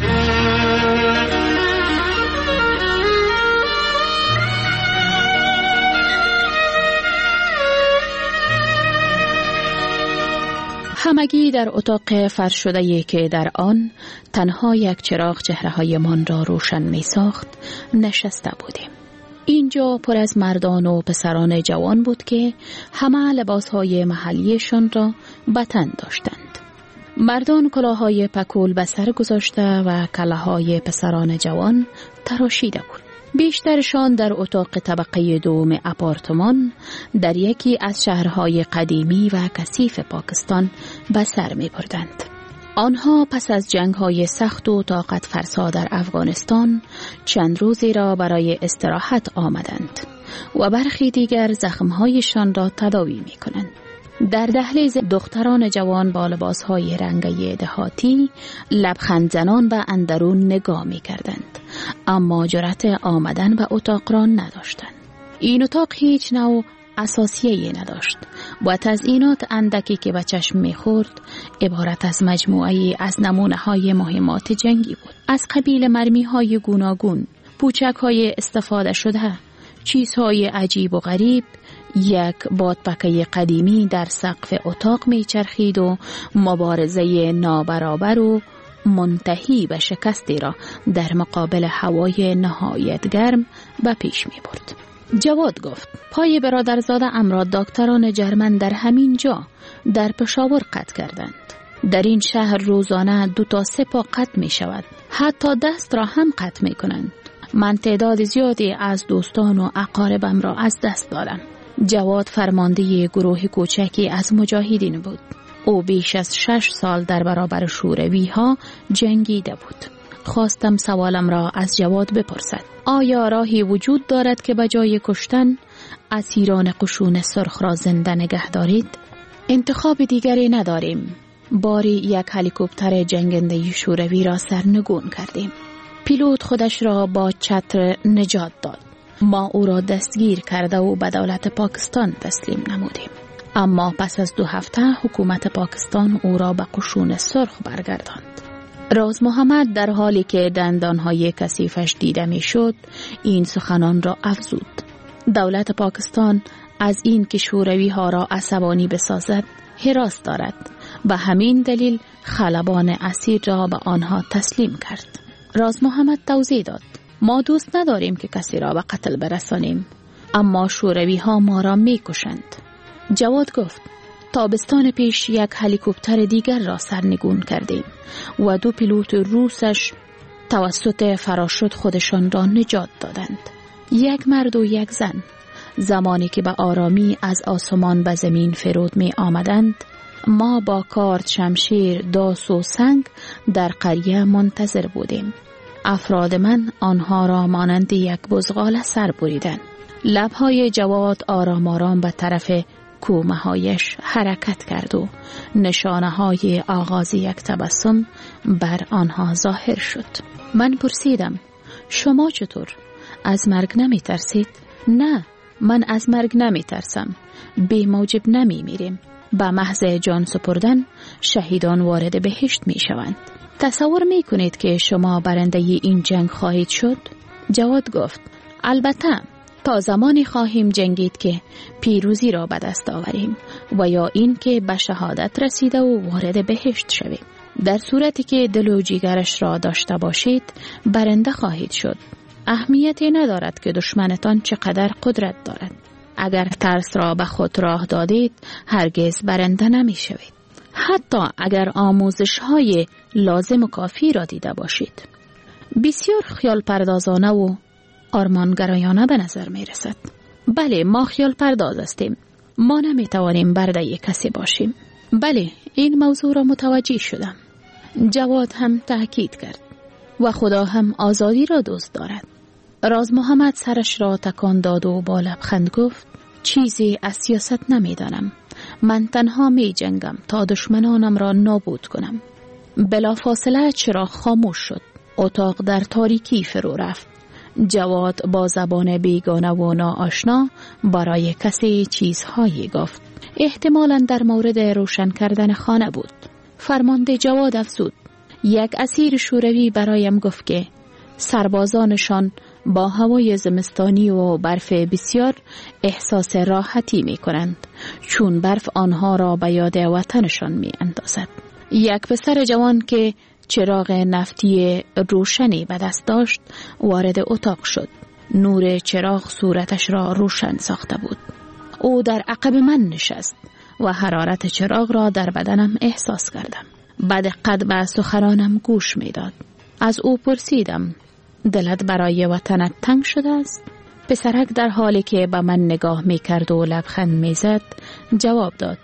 همگی در اتاق فرش شده‌ای که در آن تنها یک چراغ چهره‌های من را روشن می ساخت نشسته بودیم. اینجا پر از مردان و پسران جوان بود که همه لباسهای محلیشان را به تن داشتند. مردان کلاههای پکول به سر گذاشته و کلاههای پسران جوان تراشیده بود. بیشترشان در اتاق طبقه دوم آپارتمان در یکی از شهرهای قدیمی و کثیف پاکستان به سر می بردند. آنها پس از جنگ‌های سخت و طاقت فرسا در افغانستان چند روزی را برای استراحت آمدند و برخی دیگر زخم‌هایشان را تداوی می کنند. در دهلیز دختران جوان با لباسهای رنگی دهاتی لبخند زنان به اندرون نگاه می کردند، اما جرأت آمدن به اتاق را نداشتند. این اتاق هیچ نوع اساسیه‌ای نداشت و تزئینات اندکی که به چشم می‌خورد عبارت از مجموعه‌ای از نمونه‌های مهمات جنگی بود، از قبیل مرمی‌های گوناگون، پوچک‌های استفاده شده، چیزهای عجیب و غریب. یک بادپکه قدیمی در سقف اتاق میچرخید و مبارزه نابرابر و منتهی به شکستی را در مقابل هوای نهایت گرم به پیش می برد. جواد گفت پای برادرزاده امراد دکتران جرمن در همین جا در پشاور قطع کردند. در این شهر روزانه 2 تا 3 پا قطع می شود. حتی دست را هم قطع می کنند. من تعداد زیادی از دوستان و اقاربم را از دست دادم. جواد فرمانده گروه کوچکی از مجاهدین بود. او بیش از 6 سال در برابر شوروی ها جنگیده بود. خواستم سوالم را از جواد بپرسد. آیا راهی وجود دارد که به جای کشتن اسیران قشون سرخ را زنده نگه دارید؟ انتخاب دیگری نداریم. باری یک هلیکوپتر جنگنده شوروی را سرنگون کردیم. پیلوت خودش را با چتر نجات داد. ما او را دستگیر کرده و به دولت پاکستان تسلیم نمودیم. اما پس از 2 هفته حکومت پاکستان او را به قشون سرخ برگرداند. راز محمد در حالی که دندانهای کثیفش دیده می شد این سخنان را افزود. دولت پاکستان از این که شوروی ها را عصبانی بسازد هراس دارد و همین دلیل خلبان اسیر را به آنها تسلیم کرد. راز محمد توضیح داد: ما دوست نداریم که کسی را به قتل برسانیم، اما شوروی ها ما را می کشند. جواد گفت: تابستان پیش یک هلیکوپتر دیگر را سرنگون کردیم و 2 پیلوت روسش توسط فراشوت خودشان را نجات دادند. 1 مرد و 1 زن. زمانی که به آرامی از آسمان به زمین فرود می آمدند، ما با کارد، شمشیر، داس و سنگ در قریه منتظر بودیم. افراد من آنها را مانند یک بزغاله سر بریدند. لبهای جواد آرام آرام به طرف کومه هایش حرکت کرد و نشانه های آغاز یک تبسم بر آنها ظاهر شد. من پرسیدم: شما چطور؟ از مرگ نمی ترسید؟ نه، من از مرگ نمی ترسم. بی موجب نمی میریم. با محض جان سپردن شهیدان وارد بهشت می شوند. تصور می کنید که شما برنده این جنگ خواهید شد؟ جواد گفت: البته تا زمانی خواهیم جنگید که پیروزی را به دست آوریم و یا این که به شهادت رسیده و وارد بهشت شویم. در صورتی که دل و جیگرش را داشته باشید برنده خواهید شد. اهمیتی ندارد که دشمنتان چقدر قدرت دارد. اگر ترس را به خود راه دادید هرگز برنده نمی شوید، حتی اگر آموزش های لازم و کافی را دیده باشید. بسیار خیال پردازانه و آرمانگرایانه به نظر می رسد. بله، ما خیال پرداز هستیم. ما نمی توانیم برده کسی باشیم. بله، این موضوع را متوجه شدم. جواد هم تأکید کرد: و خدا هم آزادی را دوست دارد. راز محمد سرش را تکان داد و با لبخند گفت: چیزی از سیاست نمی دانم. من تنها می جنگم تا دشمنانم را نابود کنم. بلافاصله چراغ خاموش شد. اتاق در تاریکی فرو رفت. جواد با زبان بیگانه و ناآشنا برای کسی چیزهایی گفت. احتمالاً در مورد روشن کردن خانه بود. فرمانده جواد افزود: یک اسیر شوروی برایم گفت که سربازانشان با هوای زمستانی و برف بسیار احساس راحتی می کنند، چون برف آنها را به یاد وطنشان می اندازد. یک پسر جوان که چراغ نفتی روشنی به دست داشت وارد اتاق شد. نور چراغ صورتش را روشن ساخته بود. او در عقب من نشست و حرارت چراغ را در بدنم احساس کردم. با دقت به سخنانم گوش می داد. از او پرسیدم: دلت برای وطنت تنگ شده است؟ پسرک در حالی که به من نگاه می کرد و لبخند می زد جواب داد: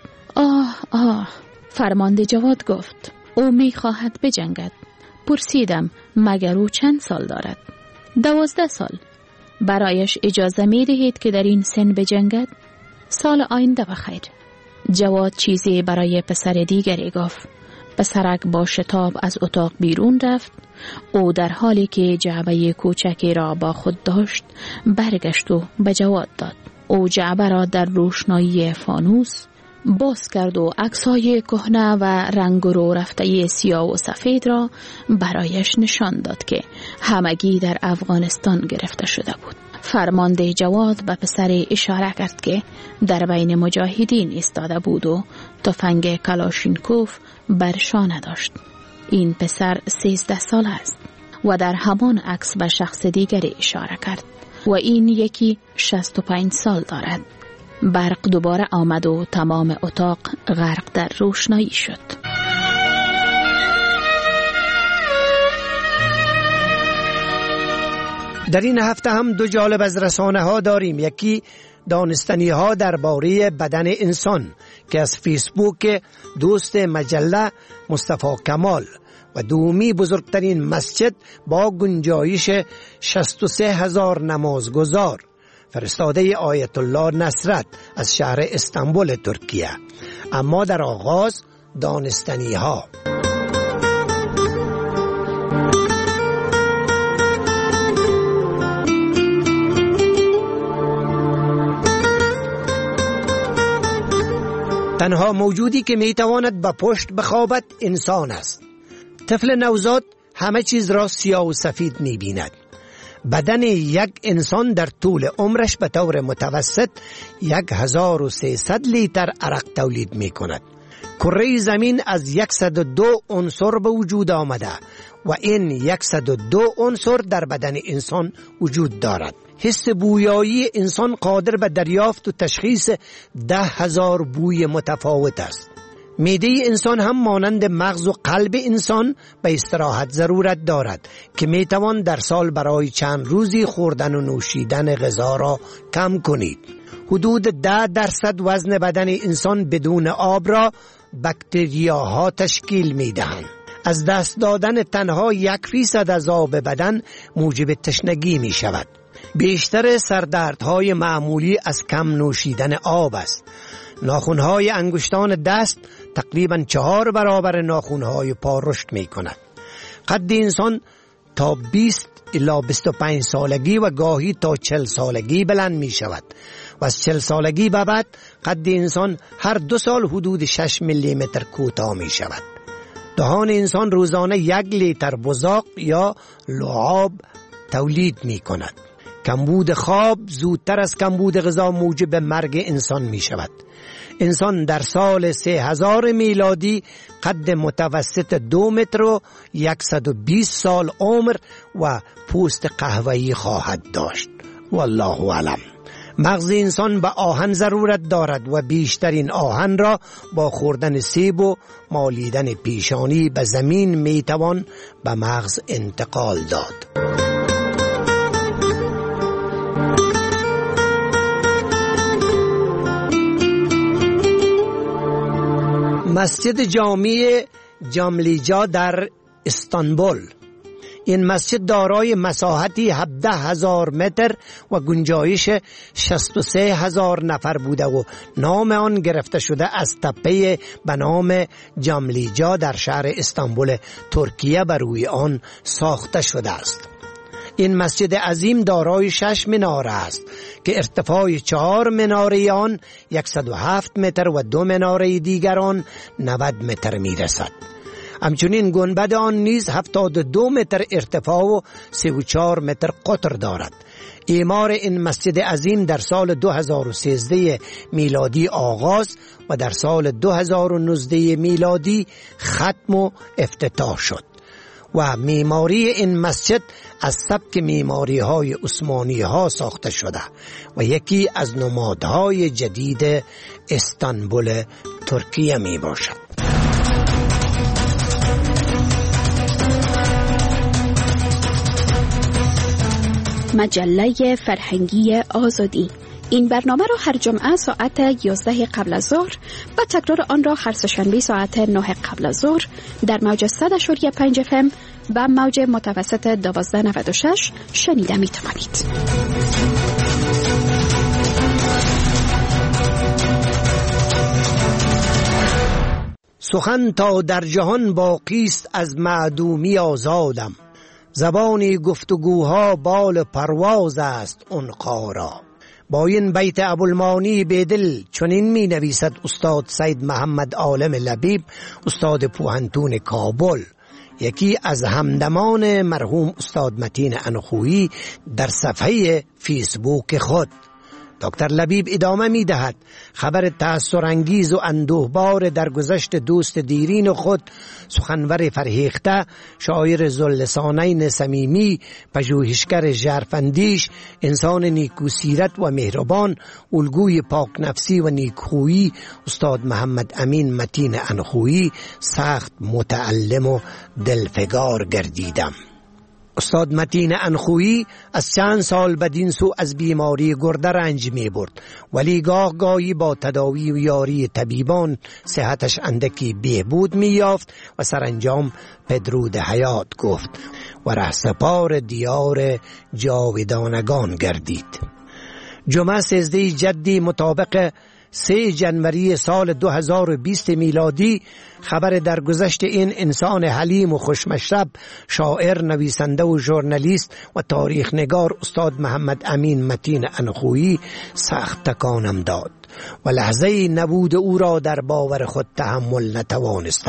آه. فرمانده جواد گفت: او می خواهد بجنگد. پرسیدم: مگر او چند سال دارد؟ 12 سال. برایش اجازه می دهید که در این سن بجنگد؟ سال آینده بخیر. جواد چیزی برای پسر دیگری گفت. پسرک با شتاب از اتاق بیرون رفت. او در حالی که جعبه کوچکی را با خود داشت برگشت و به جواد داد. او جعبه را در روشنایی فانوس باز کرد و عکس‌های کهنه و رنگ رو رفته سیاه و سفید را برایش نشان داد که همگی در افغانستان گرفته شده بود. فرمانده جواد به پسر اشاره کرد که در بین مجاهدین ایستاده بود و تفنگ کلاشینکوف بر شانه داشت. این پسر 13 سال است و در همان عکس به شخص دیگری اشاره کرد و این یکی 65 سال دارد. برق دوباره آمد و تمام اتاق غرق در روشنایی شد. در این هفته هم 2 جالب از رسانه ها داریم. یکی دانستنی ها درباره بدن انسان که از فیسبوک دوست مجله مصطفی کمال و دومی بزرگترین مسجد با گنجایش 63,000 نمازگزار فرستاده آیت الله نصرت از شهر استانبول ترکیه. اما در آغاز دانستنی ها. تنها موجودی که میتواند به پشت بخوابد انسان است. طفل نوزاد همه چیز را سیاه و سفید می بیند. بدن یک انسان در طول عمرش به طور متوسط 1300 لیتر عرق تولید می کند. کره زمین از 102 عنصر به وجود آمده و این 102 عنصر در بدن انسان وجود دارد. حس بویایی انسان قادر به دریافت و تشخیص 10,000 بوی متفاوت است. معده انسان هم مانند مغز و قلب انسان به استراحت ضرورت دارد که می توان در سال برای چند روزی خوردن و نوشیدن غذا را کم کنید. حدود 10% وزن بدن انسان بدون آب را باکتریاها تشکیل می دهند. از دست دادن تنها 1% از آب بدن موجب تشنگی می شود. بیشتر سردردهای معمولی از کم نوشیدن آب است. ناخنهای انگشتان دست تقریباً 4 برابر ناخنهای پا رشد می کند. قد انسان تا 20 الی 25 سالگی و گاهی تا 40 سالگی بلند می شود و از 40 سالگی به بعد قد انسان هر 2 سال حدود 6 میلیمتر کوتاه می شود. دهان انسان روزانه 1 لیتر بزاق یا لعاب تولید می کند. کمبود خواب زودتر از کمبود غذا موجب مرگ انسان می شود. انسان در سال 3000 میلادی قد متوسط 2 متر و 120 سال عمر و پوست قهوه‌ای خواهد داشت. والله اعلم. مغز انسان به آهن ضرورت دارد و بیشترین آهن را با خوردن سیب و مالیدن پیشانی به زمین می توان به مغز انتقال داد. مسجد جامع جاملیجا در استانبول. این مسجد دارای مساحتی 17,000 متر و گنجایش 63,000 نفر بوده و نام آن گرفته شده از تپه به نام جاملیجا در شهر استانبول ترکیه بر روی آن ساخته شده است. این مسجد عظیم دارای 6 مناره است که ارتفاع 4 مناره آن 107 متر و 2 مناره دیگر آن 90 متر می رسد. همچنین گنبد آن نیز 72 متر ارتفاع و 34 متر قطر دارد. اعمار این مسجد عظیم در سال 2013 میلادی آغاز و در سال 2019 میلادی ختم و افتتاح شد و معماری این مسجد از سبک معماری های عثمانی ها ساخته شده و یکی از نمادهای جدید استانبول ترکیه می باشد. مجله فرهنگی آزادی. این برنامه را هر جمعه ساعت 11 قبل از ظهر و تکرار آن را هر سه‌شنبه ساعت 9 قبل از ظهر در موج 100.5 FM و موج متوسط 1296 شنیده می توانید. سخن تا در جهان باقی است از معدومی آزادم، زبانی گفتگوها بال پرواز است عنقا را. با این بیت ابوالمانی بیدل چنین می نویسد استاد سید محمد عالم لبیب، استاد پوهنتون کابل، یکی از همدمان مرحوم استاد متین انخویی در صفحه فیسبوک خود. دکتر لبیب ادامه می دهد: خبر تأثرانگیز و اندوهبار در گذشت دوست دیرین خود، سخنور فرهیخته، شاعر ذواللسانین صمیمی، پژوهشگر ژرفاندیش، انسان نیکوسیرت و مهربان، الگوی پاک نفسی و نیکخویی، استاد محمد امین متین انخویی، سخت متعلم و دلفگار گردیدم. استاد متین انخویی از چند سال بدین سو از بیماری گرده رنج می برد، ولی گاه گاهی با تداوی و یاری طبیبان صحتش اندکی بهبود می یافت و سرانجام بدرود حیات گفت و رهسپار دیار جاودانگان گردید. جمعه 13 جدی مطابق 3 جنوری سال 2020 میلادی خبر درگذشت این انسان حلیم و خوشمشرب، شاعر، نویسنده و ژورنالیست و تاریخ نگار استاد محمد امین متین انخویی سخت تکانم داد و لحظه نبود او را در باور خود تحمل نتوانستم.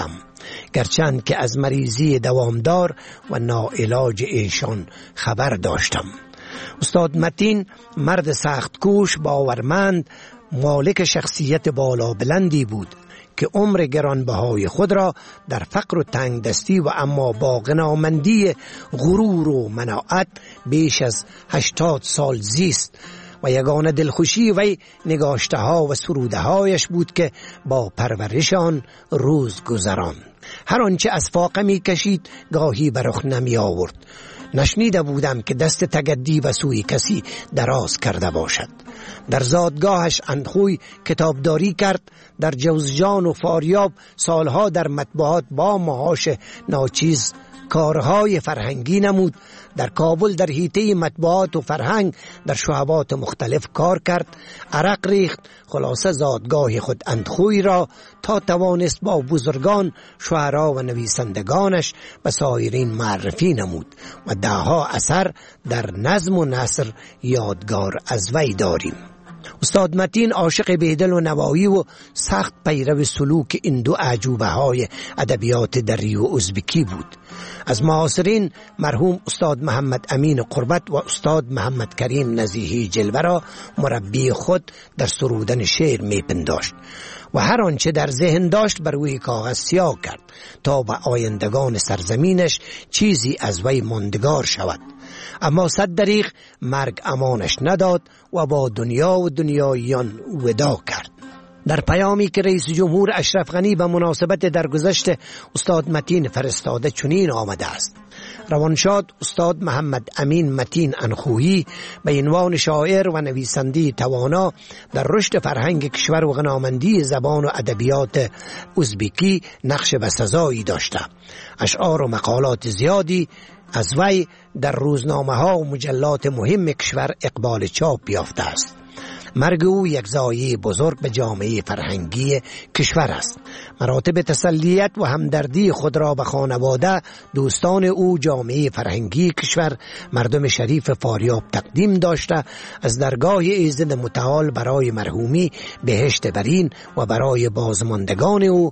گرچند که از مریضی دوامدار و ناعلاج ایشان خبر داشتم. استاد متین مرد سخت کوش، باورمند، مالک شخصیت بالا بلندی بود که عمر گرانبهای خود را در فقر و تنگ دستی و اما با غنامندی غرور و مناعت بیش از 80 سال زیست و یگانه دلخوشی وی نگاشته ها و سروده هایش بود که با پرورشان روز گذران. هر آنچه از فاقه می کشید گاهی بر رخ نمی آورد. نشنیده بودم که دست تگدی و سوی کسی دراز کرده باشد. در زادگاهش اندخوی کتابداری کرد. در جوزجان و فاریاب سالها در مطبوعات با معاش ناچیز کارهای فرهنگی نمود. در کابل در حیطه مطبوعات و فرهنگ در شعبات مختلف کار کرد. عرق ریخت. خلاصه زادگاه خود اندخوی را تا توانست با بزرگان، شعرا و نویسندگانش و سایرین معرفی نمود و دهها اثر در نظم و نثر یادگار از وی داریم. استاد متین عاشق بیدل و نوایی و سخت پیرو سلوک این دو اعجوبه های ادبیات دری و ازبکی بود. از معاصرین مرحوم استاد محمد امین قربت و استاد محمد کریم نزیهی جلوه را مربی خود در سرودن شعر میپنداشت و هر آنچه در ذهن داشت بر روی کاغذ سیاه کرد تا به آیندگان سرزمینش چیزی از وی ماندگار شود. اما صد دریغ مرگ امانش نداد و با دنیا و دنیاییان وداع کرد. در پیامی که رئیس جمهور اشرف غنی به مناسبت درگذشت استاد متین فرستاده چنین آمده است: روانشاد استاد محمد امین متین انخویی به عنوان شاعر و نویسنده توانا در رشد فرهنگ کشور و غنامندی زبان و ادبیات ازبکی نقش بسزایی داشته. اشعار و مقالات زیادی از وی در روزنامه ها و مجلات مهم کشور اقبال چاپ یافته است. مرگ او یک ضایعه بزرگ به جامعه فرهنگی کشور است. مراتب تسلیت و همدردی خود را به خانواده، دوستان او، جامعه فرهنگی کشور، مردم شریف فاریاب تقدیم داشته. از درگاه ایزد متعال برای مرحومی بهشت برین و برای بازماندگان او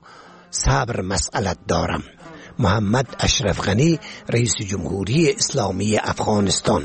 صبر مسئلت دارم. محمد اشرف غنی، رئیس جمهوری اسلامی افغانستان.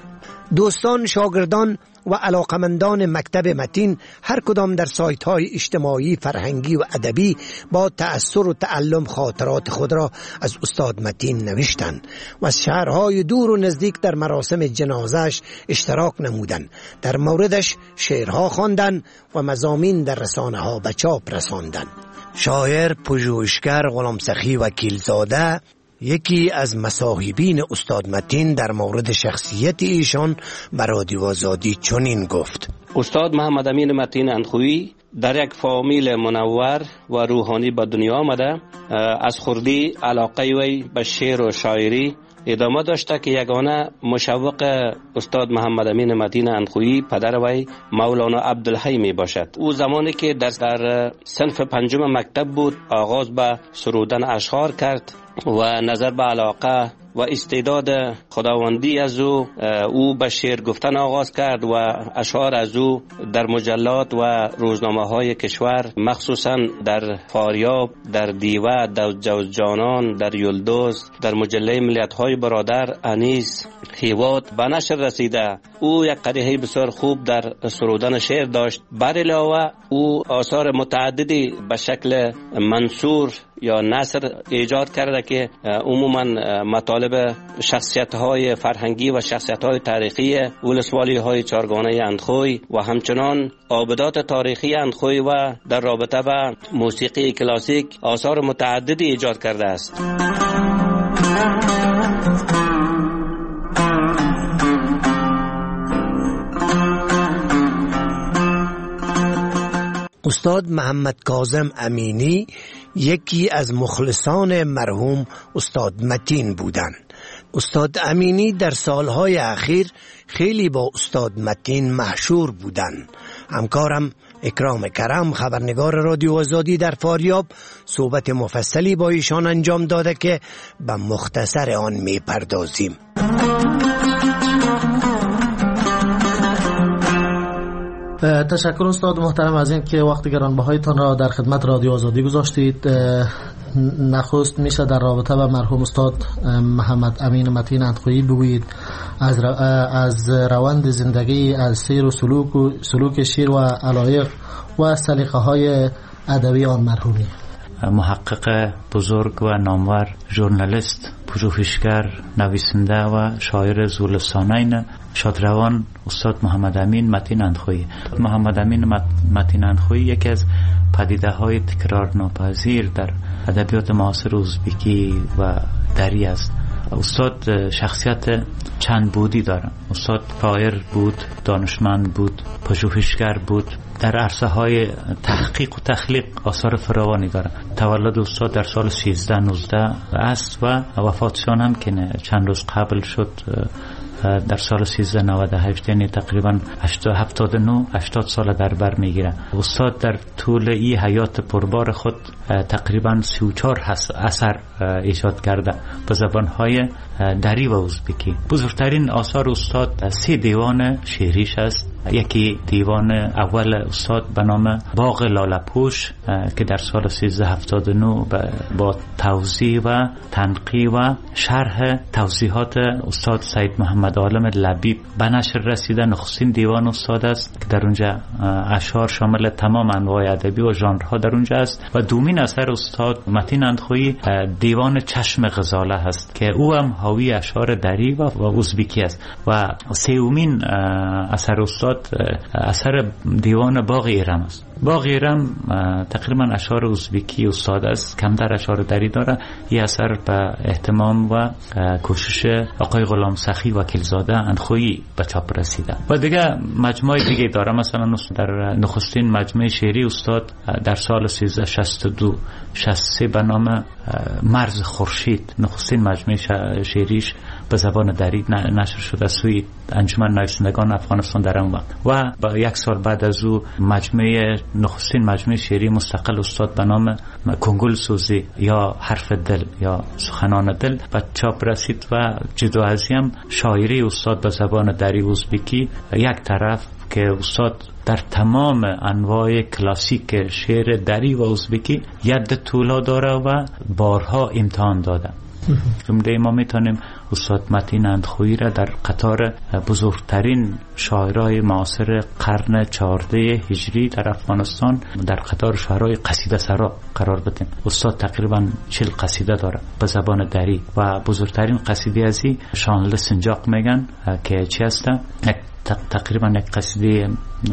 دوستان، شاگردان و علاقمندان مکتب متین هر کدام در سایت های اجتماعی، فرهنگی و ادبی با تأثر و تعلم خاطرات خود را از استاد متین نوشتند و از شهرهای دور و نزدیک در مراسم جنازش اشتراک نمودند. در موردش شعرها خواندند و مضامین در رسانه ها به چاپ رساندند. شاعر پژوهشگر غلام سخی وکیلزاده یکی از مصاحبین استاد متین در مورد شخصیت ایشان بر رادیو آزادی چنین گفت: استاد محمد امین متین انخویی در یک فامیل منور و روحانی به دنیا آمده. از خردی علاقه وی به شعر و شاعری ادامه داشته که یگانه مشوق استاد محمد امین متین انخویی پدر وی مولانا عبدالحی می باشد. او زمانی که در صنف پنجم مکتب بود آغاز به سرودن اشعار کرد و نظر به علاقه و استعداد خداوندی از او به شعر گفتن آغاز کرد و اشعار از او در مجلات و روزنامه های کشور، مخصوصا در فاریاب، در دیوه، در جوزجانان، در یلدوز، در مجله ملیت های برادر، انیس، هیواد به نشر رسیده. او یک قدیه بسیار خوب در سرودن شعر داشت. بر علاوه او آثار متعددی به شکل منثور یا نثر ایجاد کرده که عموما مطالب شخصیت‌های فرهنگی و شخصیت‌های تاریخی ولسوالی‌های چارگانه اندخوی و همچنان آبدات تاریخی اندخوی و در رابطه با موسیقی کلاسیک آثار متعددی ایجاد کرده است. استاد محمد کاظم امینی یکی از مخلصان مرحوم استاد متین بودند. استاد امینی در سالهای اخیر خیلی با استاد متین مشهور بودند. همکارم اکرام کرم، خبرنگار رادیو آزادی در فاریاب، صحبت مفصلی با ایشان انجام داده که به مختصر آن می پردازیم. تشکر استاد محترم از این که وقت گرانبهایتان را در خدمت رادیو آزادی گذاشتید. نخست میشه در رابطه با مرحوم استاد محمد امین متین اندخویی بگویید از روند زندگی، از سیر و سلوک شیر و علایق و سلیقه های ادبی آن مرحومی. محقق بزرگ و نامور، ژورنالیست، پژوهشگر، نویسنده و شاعر زولستانین شادروان استاد محمد امین متین اندخویی. محمد امین متین اندخویی یکی از پدیده های تکرار ناپذیر در ادبیات معاصر ازبکی و دری است. استاد شخصیت چند بودی داره. استاد شاعر بود، دانشمند بود، پژوهشگر بود، در عرصه های تحقیق و تخلیق آثار فراوانی داره. تولد استاد در سال 1319 است و وفاتشان هم که چند روز قبل شد در سال 1398، یعنی تقریبا 80 سال در بر میگیره. استاد در طول این حیات پربار خود تقریبا 34 اثر ایجاد کرده به زبانهای دری و ازبکی. بزرگترین آثار استاد 3 دیوان شعریش است. یکی دیوان اول استاد به نام باغ لاله‌پوش که در سال 1379 با توضیح و تنقیح و شرح توضیحات استاد سید محمد عالم لبیب به نشر رسیده. نخستین دیوان استاد است که در اونجا اشعار شامل تمام انواع ادبی و ژانرها در اونجا است. و دومین اثر استاد متین اندخویی دیوان چشم غزاله است که او هم حاوی اشعار دری و ازبکی است. و سومین اثر استاد اثر دیوان باغ ایرم است. باغ ایرم تقریبا اشعار ازبکی استاد است، کمتر اشعار دری داره. این اثر به اهتمام و کوشش آقای غلام سخی وکیلزاده اندخویی به چاپ رسیده. و دیگه مجموعه دیگه داره. مثلا در نخستین مجموعه شعری استاد در سال 1362-63 به نام مرز خورشید، نخستین مجموعه شعریش به زبان دری نشر شده سوی انجمن نویسندگان افغانستان در اون و با 1 سال بعد از او نخستین مجموعه شعری مستقل استاد به نام کنگل سوزی یا حرف دل یا سخنان دل به چاپ رسید. و جدا از هم شاعری استاد به زبان دری ازبکی یک طرف که استاد در تمام انواع کلاسیک شعر دری و ازبکی ید طولا داره و بارها امتحان داده. جمله ما میتونیم استاد متین اندخویی را در قطار بزرگترین شاعرای معاصر قرن 14 هجری در افغانستان در قطار شاعرای قصیده سرا قرار بدیم. استاد تقریبا 40 قصیده داره به زبان دری و بزرگترین قصیده ازی شانل سنجاق میگن که چی هسته؟ تقریبا یک قصیده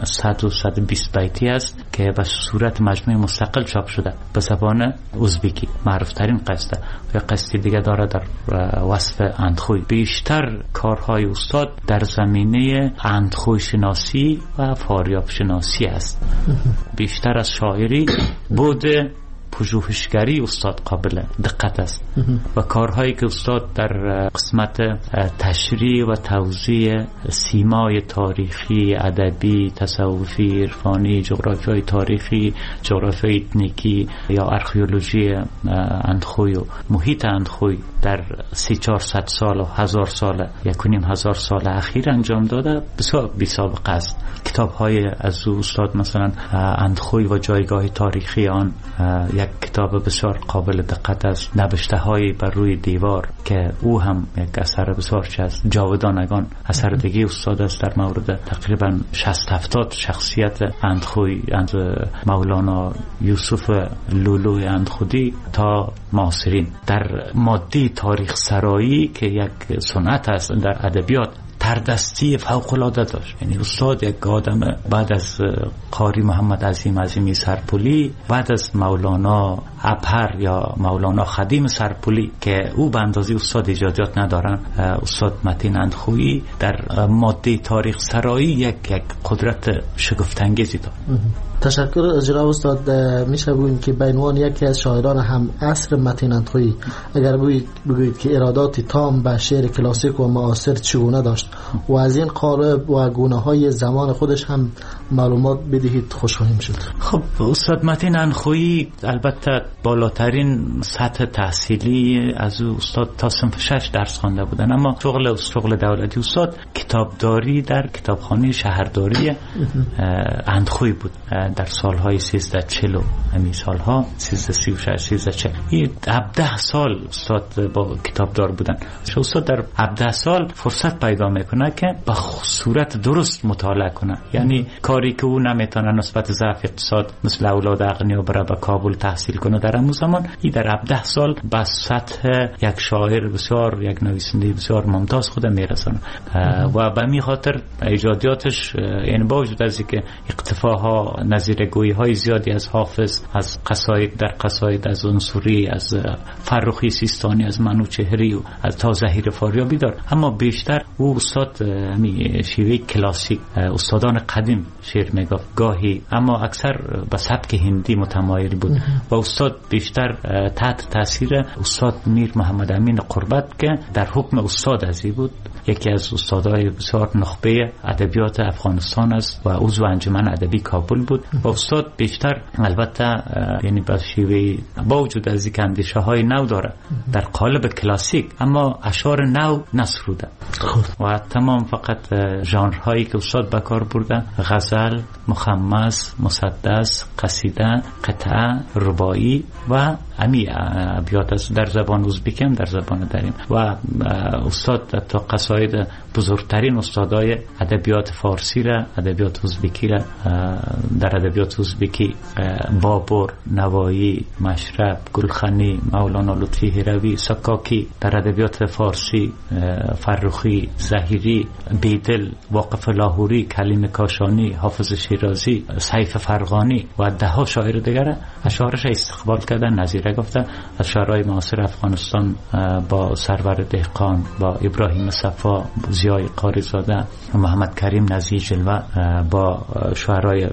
100-120 بیتی است که به صورت مجموعه مستقل چاپ شده به زبان ازبکی، معروف ترین قصیده. و قصیده دیگه داره در وصف اندخوی. بیشتر کارهای استاد در زمینه اندخوی شناسی و فاریاب شناسی است. بیشتر از شاعری بود پژوهشگری استاد قابل دقت است و کارهایی که استاد در قسمت تشریح و توضیح سیمای تاریخی، ادبی، تصوفی، عرفانی، جغرافیای تاریخی، جغرافیای etniکی یا آرکئولوژی اندخوی و محیط اندخوی در 300-400 سال و 1000 سال 1500 سال اخیر انجام داده بسیار بی‌سابقه است. کتاب‌های از استاد مثلا اندخوی و جایگاه تاریخی آن یک کتاب بسیار قابل دقت است. نبشته‌های بر روی دیوار که او هم یک اثر بسیار است. جاودانگان اثر دیگه استاد است در مورد تقریبا 60-70 شخصیت اندخوی، از مولانا یوسف لولوی اندخودی تا معاصرین. در ماده تاریخ سرایی که یک صنعت است در ادبیات، تردستی فوق‌العاده داشت. یعنی استاد یک آدم بعد از قاری محمد عظیمی سرپولی، بعد از مولانا ابهر یا مولانا خدیم سرپولی که او به اندازه استاد ایجادیات ندارن، استاد متین اندخویی در ماده تاریخ سرایی یک قدرت شگفت‌انگیزی داشت. تشکر از جناب استاد. میشه بگوییم که به عنوان یکی از شاعران هم عصر متین اندخویی اگر بگویید که ارادات تام به شعر کلاسیک و معاصر چگونه داشت و از این قالب و گونه‌های زمان خودش هم معلومات بدهید خوش خواهیم شد. خب استاد متین اندخویی البته بالاترین سطح تحصیلی از او استاد تا صنف 6 درس خوانده بودن، اما شغل دولتی استاد کتابداری در کتابخانه شهرداری اندخوی بود در سالهای 1340 همین سالها 1336 1340. این 17 سال استاد با کتابدار بودن. استاد در 17 سال فرصت پیدا میکنه که با صورت درست مطالعه کنه، یعنی کاری که او نمیتونه نسبت ضعف اقتصاد مثل اولاد اغنیا بره به کابل تحصیل کنه در همون زمان، این در 17 سال به سطح یک شاعر بسیار، یک نویسنده بسیار ممتاز خود میرسونه و به می خاطر ایجادیاتش یعنی با وجود از اینکه اقتفاها نظیرگویی های زیادی از حافظ، از قصاید در قصاید، از عنصری، از فرخی سیستانی، از منوچهری و از تا زهیر فاریابی دار، اما بیشتر او استاد شیوه کلاسیک استادان قدیم شعر میگفت گاهی، اما اکثر به سبک هندی متمایل بود و استاد بیشتر تحت تاثیر استاد میر محمد امین قربت که در حکم استاد ازی بود، یکی از استادای بسیار نخبه ادبیات افغانستان است و عضو انجمن ادبی کابل بود و استاد بیشتر البته یعنی با شیوه با وجود از اینکه اندیشه های نو داره در قالب کلاسیک، اما اشعار نو نسروده و تمام فقط ژانرهایی که استاد به کار برده، غزل، مخمس، مسدس، قصیده، قطعه، رباعی و ابیات در زبان ازبکی هم در زبان دریم و استاد تا قصاید بزرگترین استادای ادبیات فارسی را، ادبیات ازبکی را در ادبیات ازبکی بابر، نوایی، مشرب، گلخانی، مولانا لطفی هروی، سکاکی، در ادبیات فارسی فرخی، زهیری، بیدل، واقف لاهوری، کلیم کاشانی، حافظ شیرازی، سیف فرغانی و ده ها شاعر دیگر اشعارش استقبال کردن، نظیره گفته. از شاعرای معاصر افغانستان با سرور دهقان، با ابراهیم صفا، ضیای قاریزاده، محمد کریم نزی جلوه، با شاعرای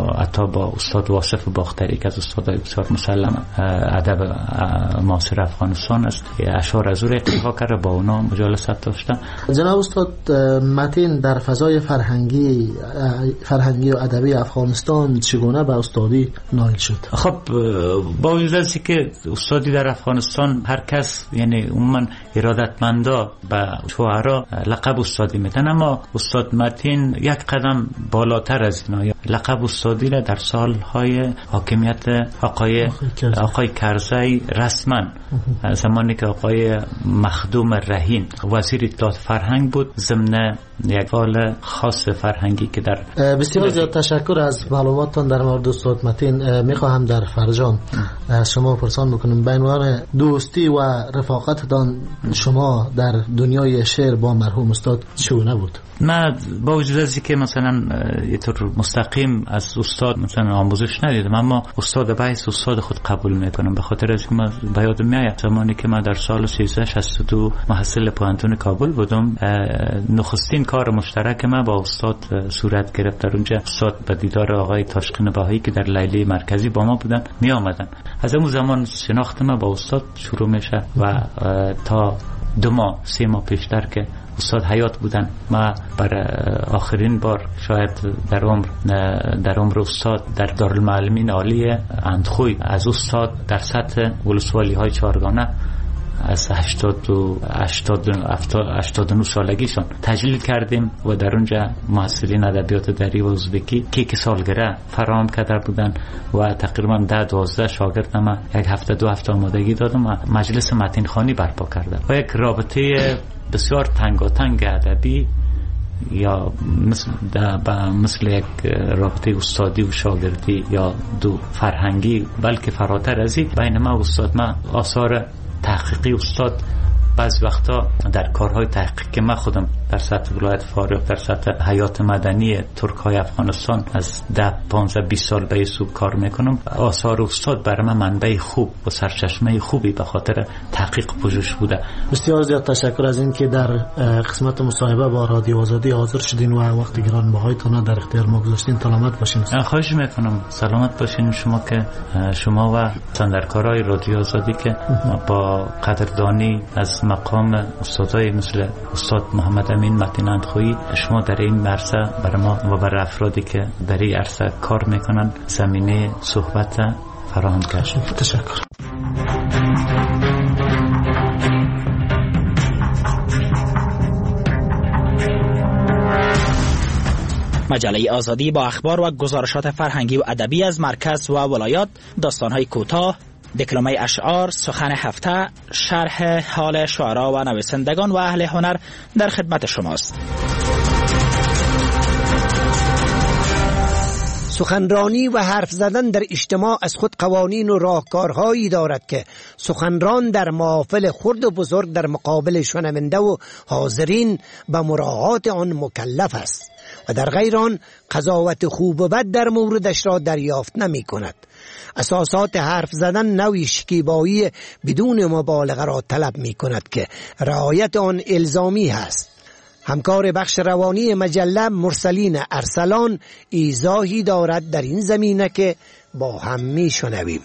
با استاد واصف باختری که از استادای بسیار مسلم ادب معاصر افغانستان است، اشعار از او اقتباس کرده، با اونا مجالست داشته. جناب استاد متین در فضای فرهنگی و ادبی افغانستان چگونه به استادی نائل شد؟ خب با وجود از اینکه استادی در افغانستان هر کس یعنی عموما ارادتمندا به شعرا لقب استادی میدن، اما استاد متین یک قدم بالاتر از اینا لقب استادی را در سالهای حاکمیت آقای کرزی رسما زمانی که آقای مخدوم رهین وزیر اطلاعات فرهنگ بود ضمن یک فعال خاص فرهنگی که در بسیار زیاد تشکر از معلوماتتان در مورد استاد متین. میخواهم در فرجام شما پرسان بکنم به عنوان دوستی و رفاقتتان شما در دنیای شعر با مرحوم استاد چگونه بود؟ من با وجود از اینکه مثلا یه طور مستقیم از استاد مثلا آموزش ندیدم، اما استاد بایس استاد خود قبول میکنم، به خاطر از اینکه من به یاد میاد زمانی که من در سال 1362 محصل پوهنتون کابل بودم، نخستین کار مشترک من با استاد صورت گرفت. در اونجا استاد به دیدار آقای تاشقین بهایی که در لیلی مرکزی با ما بودن می آمدن. از اون زمان شناخت من با استاد شروع میشه و تا 2 ماه 3 ماه پیشتر که استاد حیات بودن، ما بر آخرین بار شاید در عمر استاد در دارالمعلمین عالی اندخوی از استاد در سطح ولسوالی های چهارگانه از 89 سالگیشان تجلیل کردیم و در اونجا محصلین ادبیات دری و ازبکی کیک سالگرد فراهم کرده بودن و تقریبا 10-12 شاگرد ما یک هفته 2 هفته آمادگی دادم و مجلس متین خوانی برپا کردم و یک رابطه بسیار تنگاتنگ ادبی یا مثل یک رابطه استادی و شاگردی یا دو فرهنگی بلکه فراتر از این بین ما و استاد. ما آثار تحقیقی استاد بعض وقتا در کارهای تحقیقی من خودم در سطح ولایت فاریاب، در سطح حیات مدنی ترک‌های افغانستان از 10-15-20 سال به سو کار میکنم. آثار استاد برای من منبع خوب و سرچشمه خوبی به خاطر تحقیق پژوهش بوده. بسیار زیاد تشکر از این که در قسمت مصاحبه با رادیو آزادی حاضر شدین و وقت گرانبهایتان در اختیار ما گذاشتین. سلامت باشین. خواهش میکنم سلامت باشین شما که شما و سندرکارای رادیو آزادی که با قدردانی از مقام استادای مثل استاد محمد امین متین اندخویی، شما در این عرصه بر ما و بر افرادی که در این عرصه کار میکنن زمینه صحبت فراهم کردید. تشکر. مجله آزادی با اخبار و گزارشات فرهنگی و ادبی از مرکز و ولایات، داستان‌های کوتاه، دکلمه اشعار، سخن هفته، شرح حال شعرا و نویسندگان و اهل هنر در خدمت شماست. سخنرانی و حرف زدن در اجتماع از خود قوانین و راهکارهایی دارد که سخنران در محافل خرد و بزرگ در مقابل شنونده و حاضرین به مراعات آن مکلف است و در غیر آن قضاوت خوب و بد در موردش را دریافت نمی کند. اساسات حرف زدن نوعی شکیبایی بدون مبالغه را طلب می کند که رعایت آن الزامی است. همکار بخش روانی مجله مرسلین ارسلان ایضاحی دارد در این زمینه که با هم می شنویم.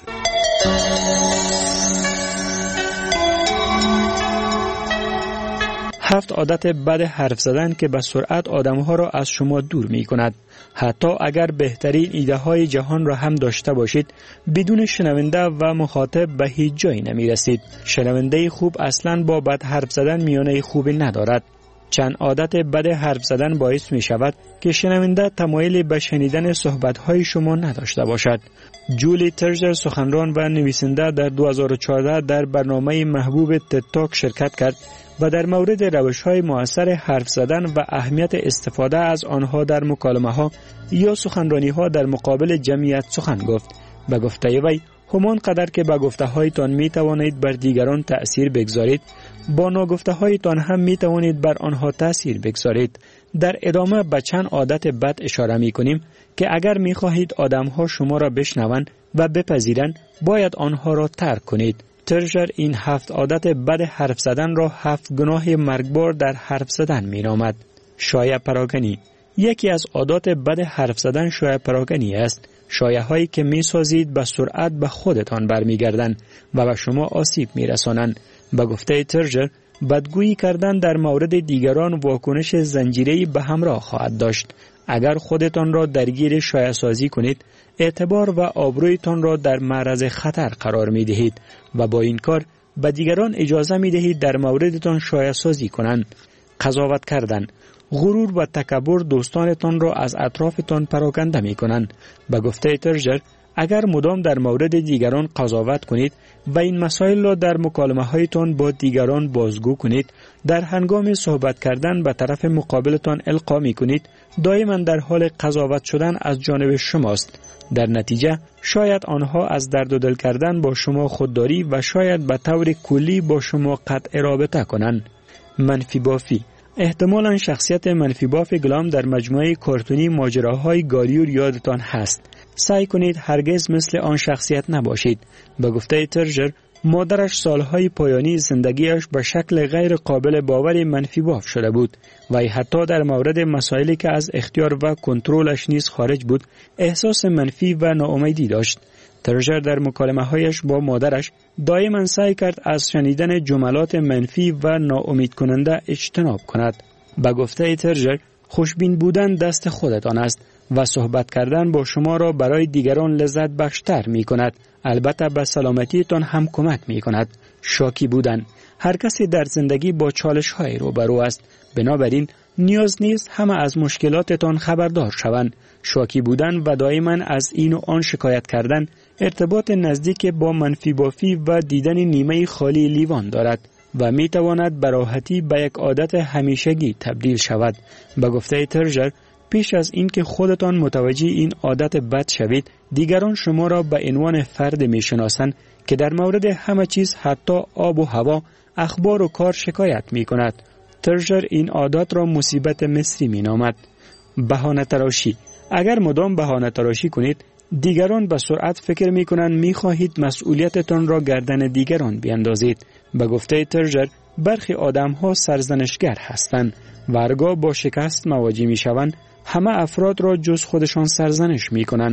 هفت عادت بد حرف زدن که به سرعت آدمها را از شما دور می کند. حتی اگر بهترین ایده های جهان را هم داشته باشید، بدون شنونده و مخاطب به هیچ جایی نمی رسید. شنونده خوب اصلاً با بد حرف زدن میانه خوبی ندارد. چند عادت بد حرف زدن باعث می شود که شنونده تمایل به شنیدن صحبت‌های شما نداشته باشد. جولی ترژر، سخنران و نویسنده، در 2014 در برنامه محبوب تدتاک شرکت کرد و در مورد روش‌های مؤثر حرف زدن و اهمیت استفاده از آنها در مکالمه‌ها یا سخنرانی‌ها در مقابل جمعیت سخن گفت. به گفته وی، همان قدر که با گفته‌هایتان می توانید بر دیگران تأثیر بگذارید، با ناگفته‌هایتان هم می توانید بر آنها تأثیر بگذارید. در ادامه به چند عادت بد اشاره می کنیم که اگر می خواهید آدم‌ها شما را بشنوند و بپذیرند، باید آنها را ترک کنید. ترژر این 7 عادت بد حرف زدن را 7 گناه مرگبار در حرف زدن می نامد. شایعه پراکنی. یکی از عادات بد حرف زدن شایعه پراکنی است. شایعه هایی که می سازید به سرعت به خودتان برمیگردند و به شما آسیب می رسانند. به گفته ترژر، بدگویی کردن در مورد دیگران واکنش زنجیره‌ای به همراه خواهد داشت. اگر خودتان را درگیر شایعه سازی کنید، اعتبار و آبرویتان را در معرض خطر قرار می دهید و با این کار به دیگران اجازه می دهید در موردتان شایعه سازی کنند. قضاوت کردن. غرور و تکبر دوستانتان را از اطرافتان پراکنده می کنند. به گفته ترژر، اگر مدام در مورد دیگران قضاوت کنید و این مسائل را در مکالمه هایتان با دیگران بازگو کنید، در هنگام صحبت کردن به طرف مقابلتان القا می کنید، دائما در حال قضاوت شدن از جانب شماست. در نتیجه شاید آنها از درد و دل کردن با شما خودداری و شاید به طور کلی با شما قطع رابطه کنند. منفی بافی. احتمالاً شخصیت منفی باف گلام در مجموعه کارتونی ماجراهای گالیور یادتان هست. سعی کنید هرگز مثل آن شخصیت نباشید. به گفته ترژر، مادرش سالهای پایانی زندگیش به شکل غیر قابل باور منفی باف شده بود و حتی در مورد مسائلی که از اختیار و کنترلش نیز خارج بود، احساس منفی و ناامیدی داشت. ترژر در مکالمه هایش با مادرش دائما سعی کرد از شنیدن جملات منفی و ناامید کننده اجتناب کند. به گفته ترژر، خوشبین بودن دست خودتان است و صحبت کردن با شما را برای دیگران لذت بخشتر می کند. البته به سلامتیتان هم کمک می کند. شاکی بودن. هر کسی در زندگی با چالش های روبرو است. بنابراین نیاز نیست همه از مشکلاتتان خبردار شوند. شاکی بودن و دائما از این و آن شکایت کردن ارتباط نزدیک با منفی بافی و دیدن نیمه خالی لیوان دارد و می تواند به راحتی به یک عادت همیشگی تبدیل شود. به گفته ترژر، پیش از اینکه خودتان متوجه این عادت بد شوید، دیگران شما را به عنوان فرد می شناسند که در مورد همه چیز، حتی آب و هوا، اخبار و کار شکایت می کند. ترژر این عادت را مصیبت مصری می نامد. بهانه تراشی. اگر مدام بهانه تراشی کنید، دیگران به سرعت فکر می کنند می خواهید مسئولیتتان را گردن دیگران بیندازید. به گفته ترژر، برخی آدم ها سرزنشگر هستند و هرگاه با شکست مواجه می شوند، همه افراد را جز خودشان سرزنش می کنند.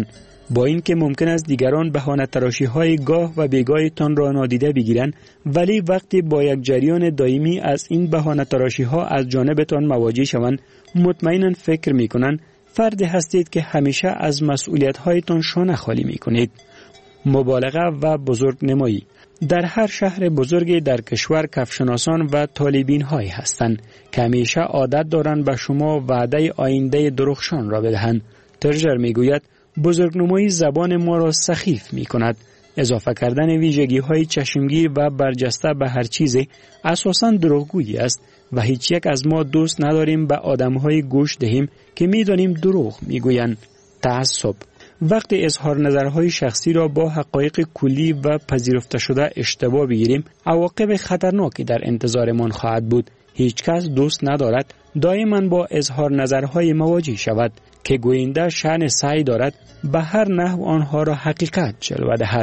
با اینکه ممکن است دیگران بهانه تراشی های گاه و بیگاهتان را نادیده بگیرند، ولی وقتی با یک جریان دائمی از این بهانه تراشی ها از جانبتان مواجه شوند، مطمئنا فکر می کنند فردی هستید که همیشه از مسئولیت هایتان شانه خالی می کنید. مبالغه و بزرگ نمایی. در هر شهر بزرگی در کشور کفشناسان و طالبین هایی هستند که همیشه عادت دارند به شما وعده آینده درخشان را بدهند. ترژر می گوید بزرگنمایی زبان ما را سخیف می کند. اضافه کردن ویژگی های چشمگیر و برجسته به هر چیزی اساساً دروغگویی است و هیچ یک از ما دوست نداریم به آدم های گوش دهیم که می دانیم دروغ می گویند. تعصب. وقتی اظهار نظرهای شخصی را با حقایق کلی و پذیرفته شده اشتباه بگیریم، عواقب خطرناکی در انتظارمان خواهد بود. هیچ کس دوست ندارد دائما با اظهار نظرهای مواجه شود که گوینده شأن سعی دارد به هر نحو آنها را حقیقت جلوه دهد.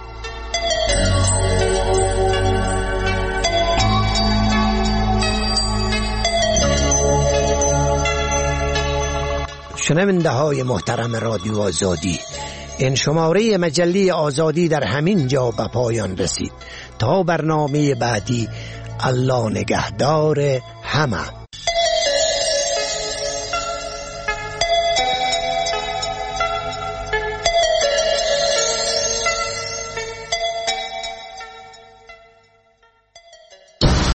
شنونده های محترم رادیو آزادی، این شماره مجله آزادی در همین جا به پایان رسید. تا برنامه بعدی، الله نگهدار همه.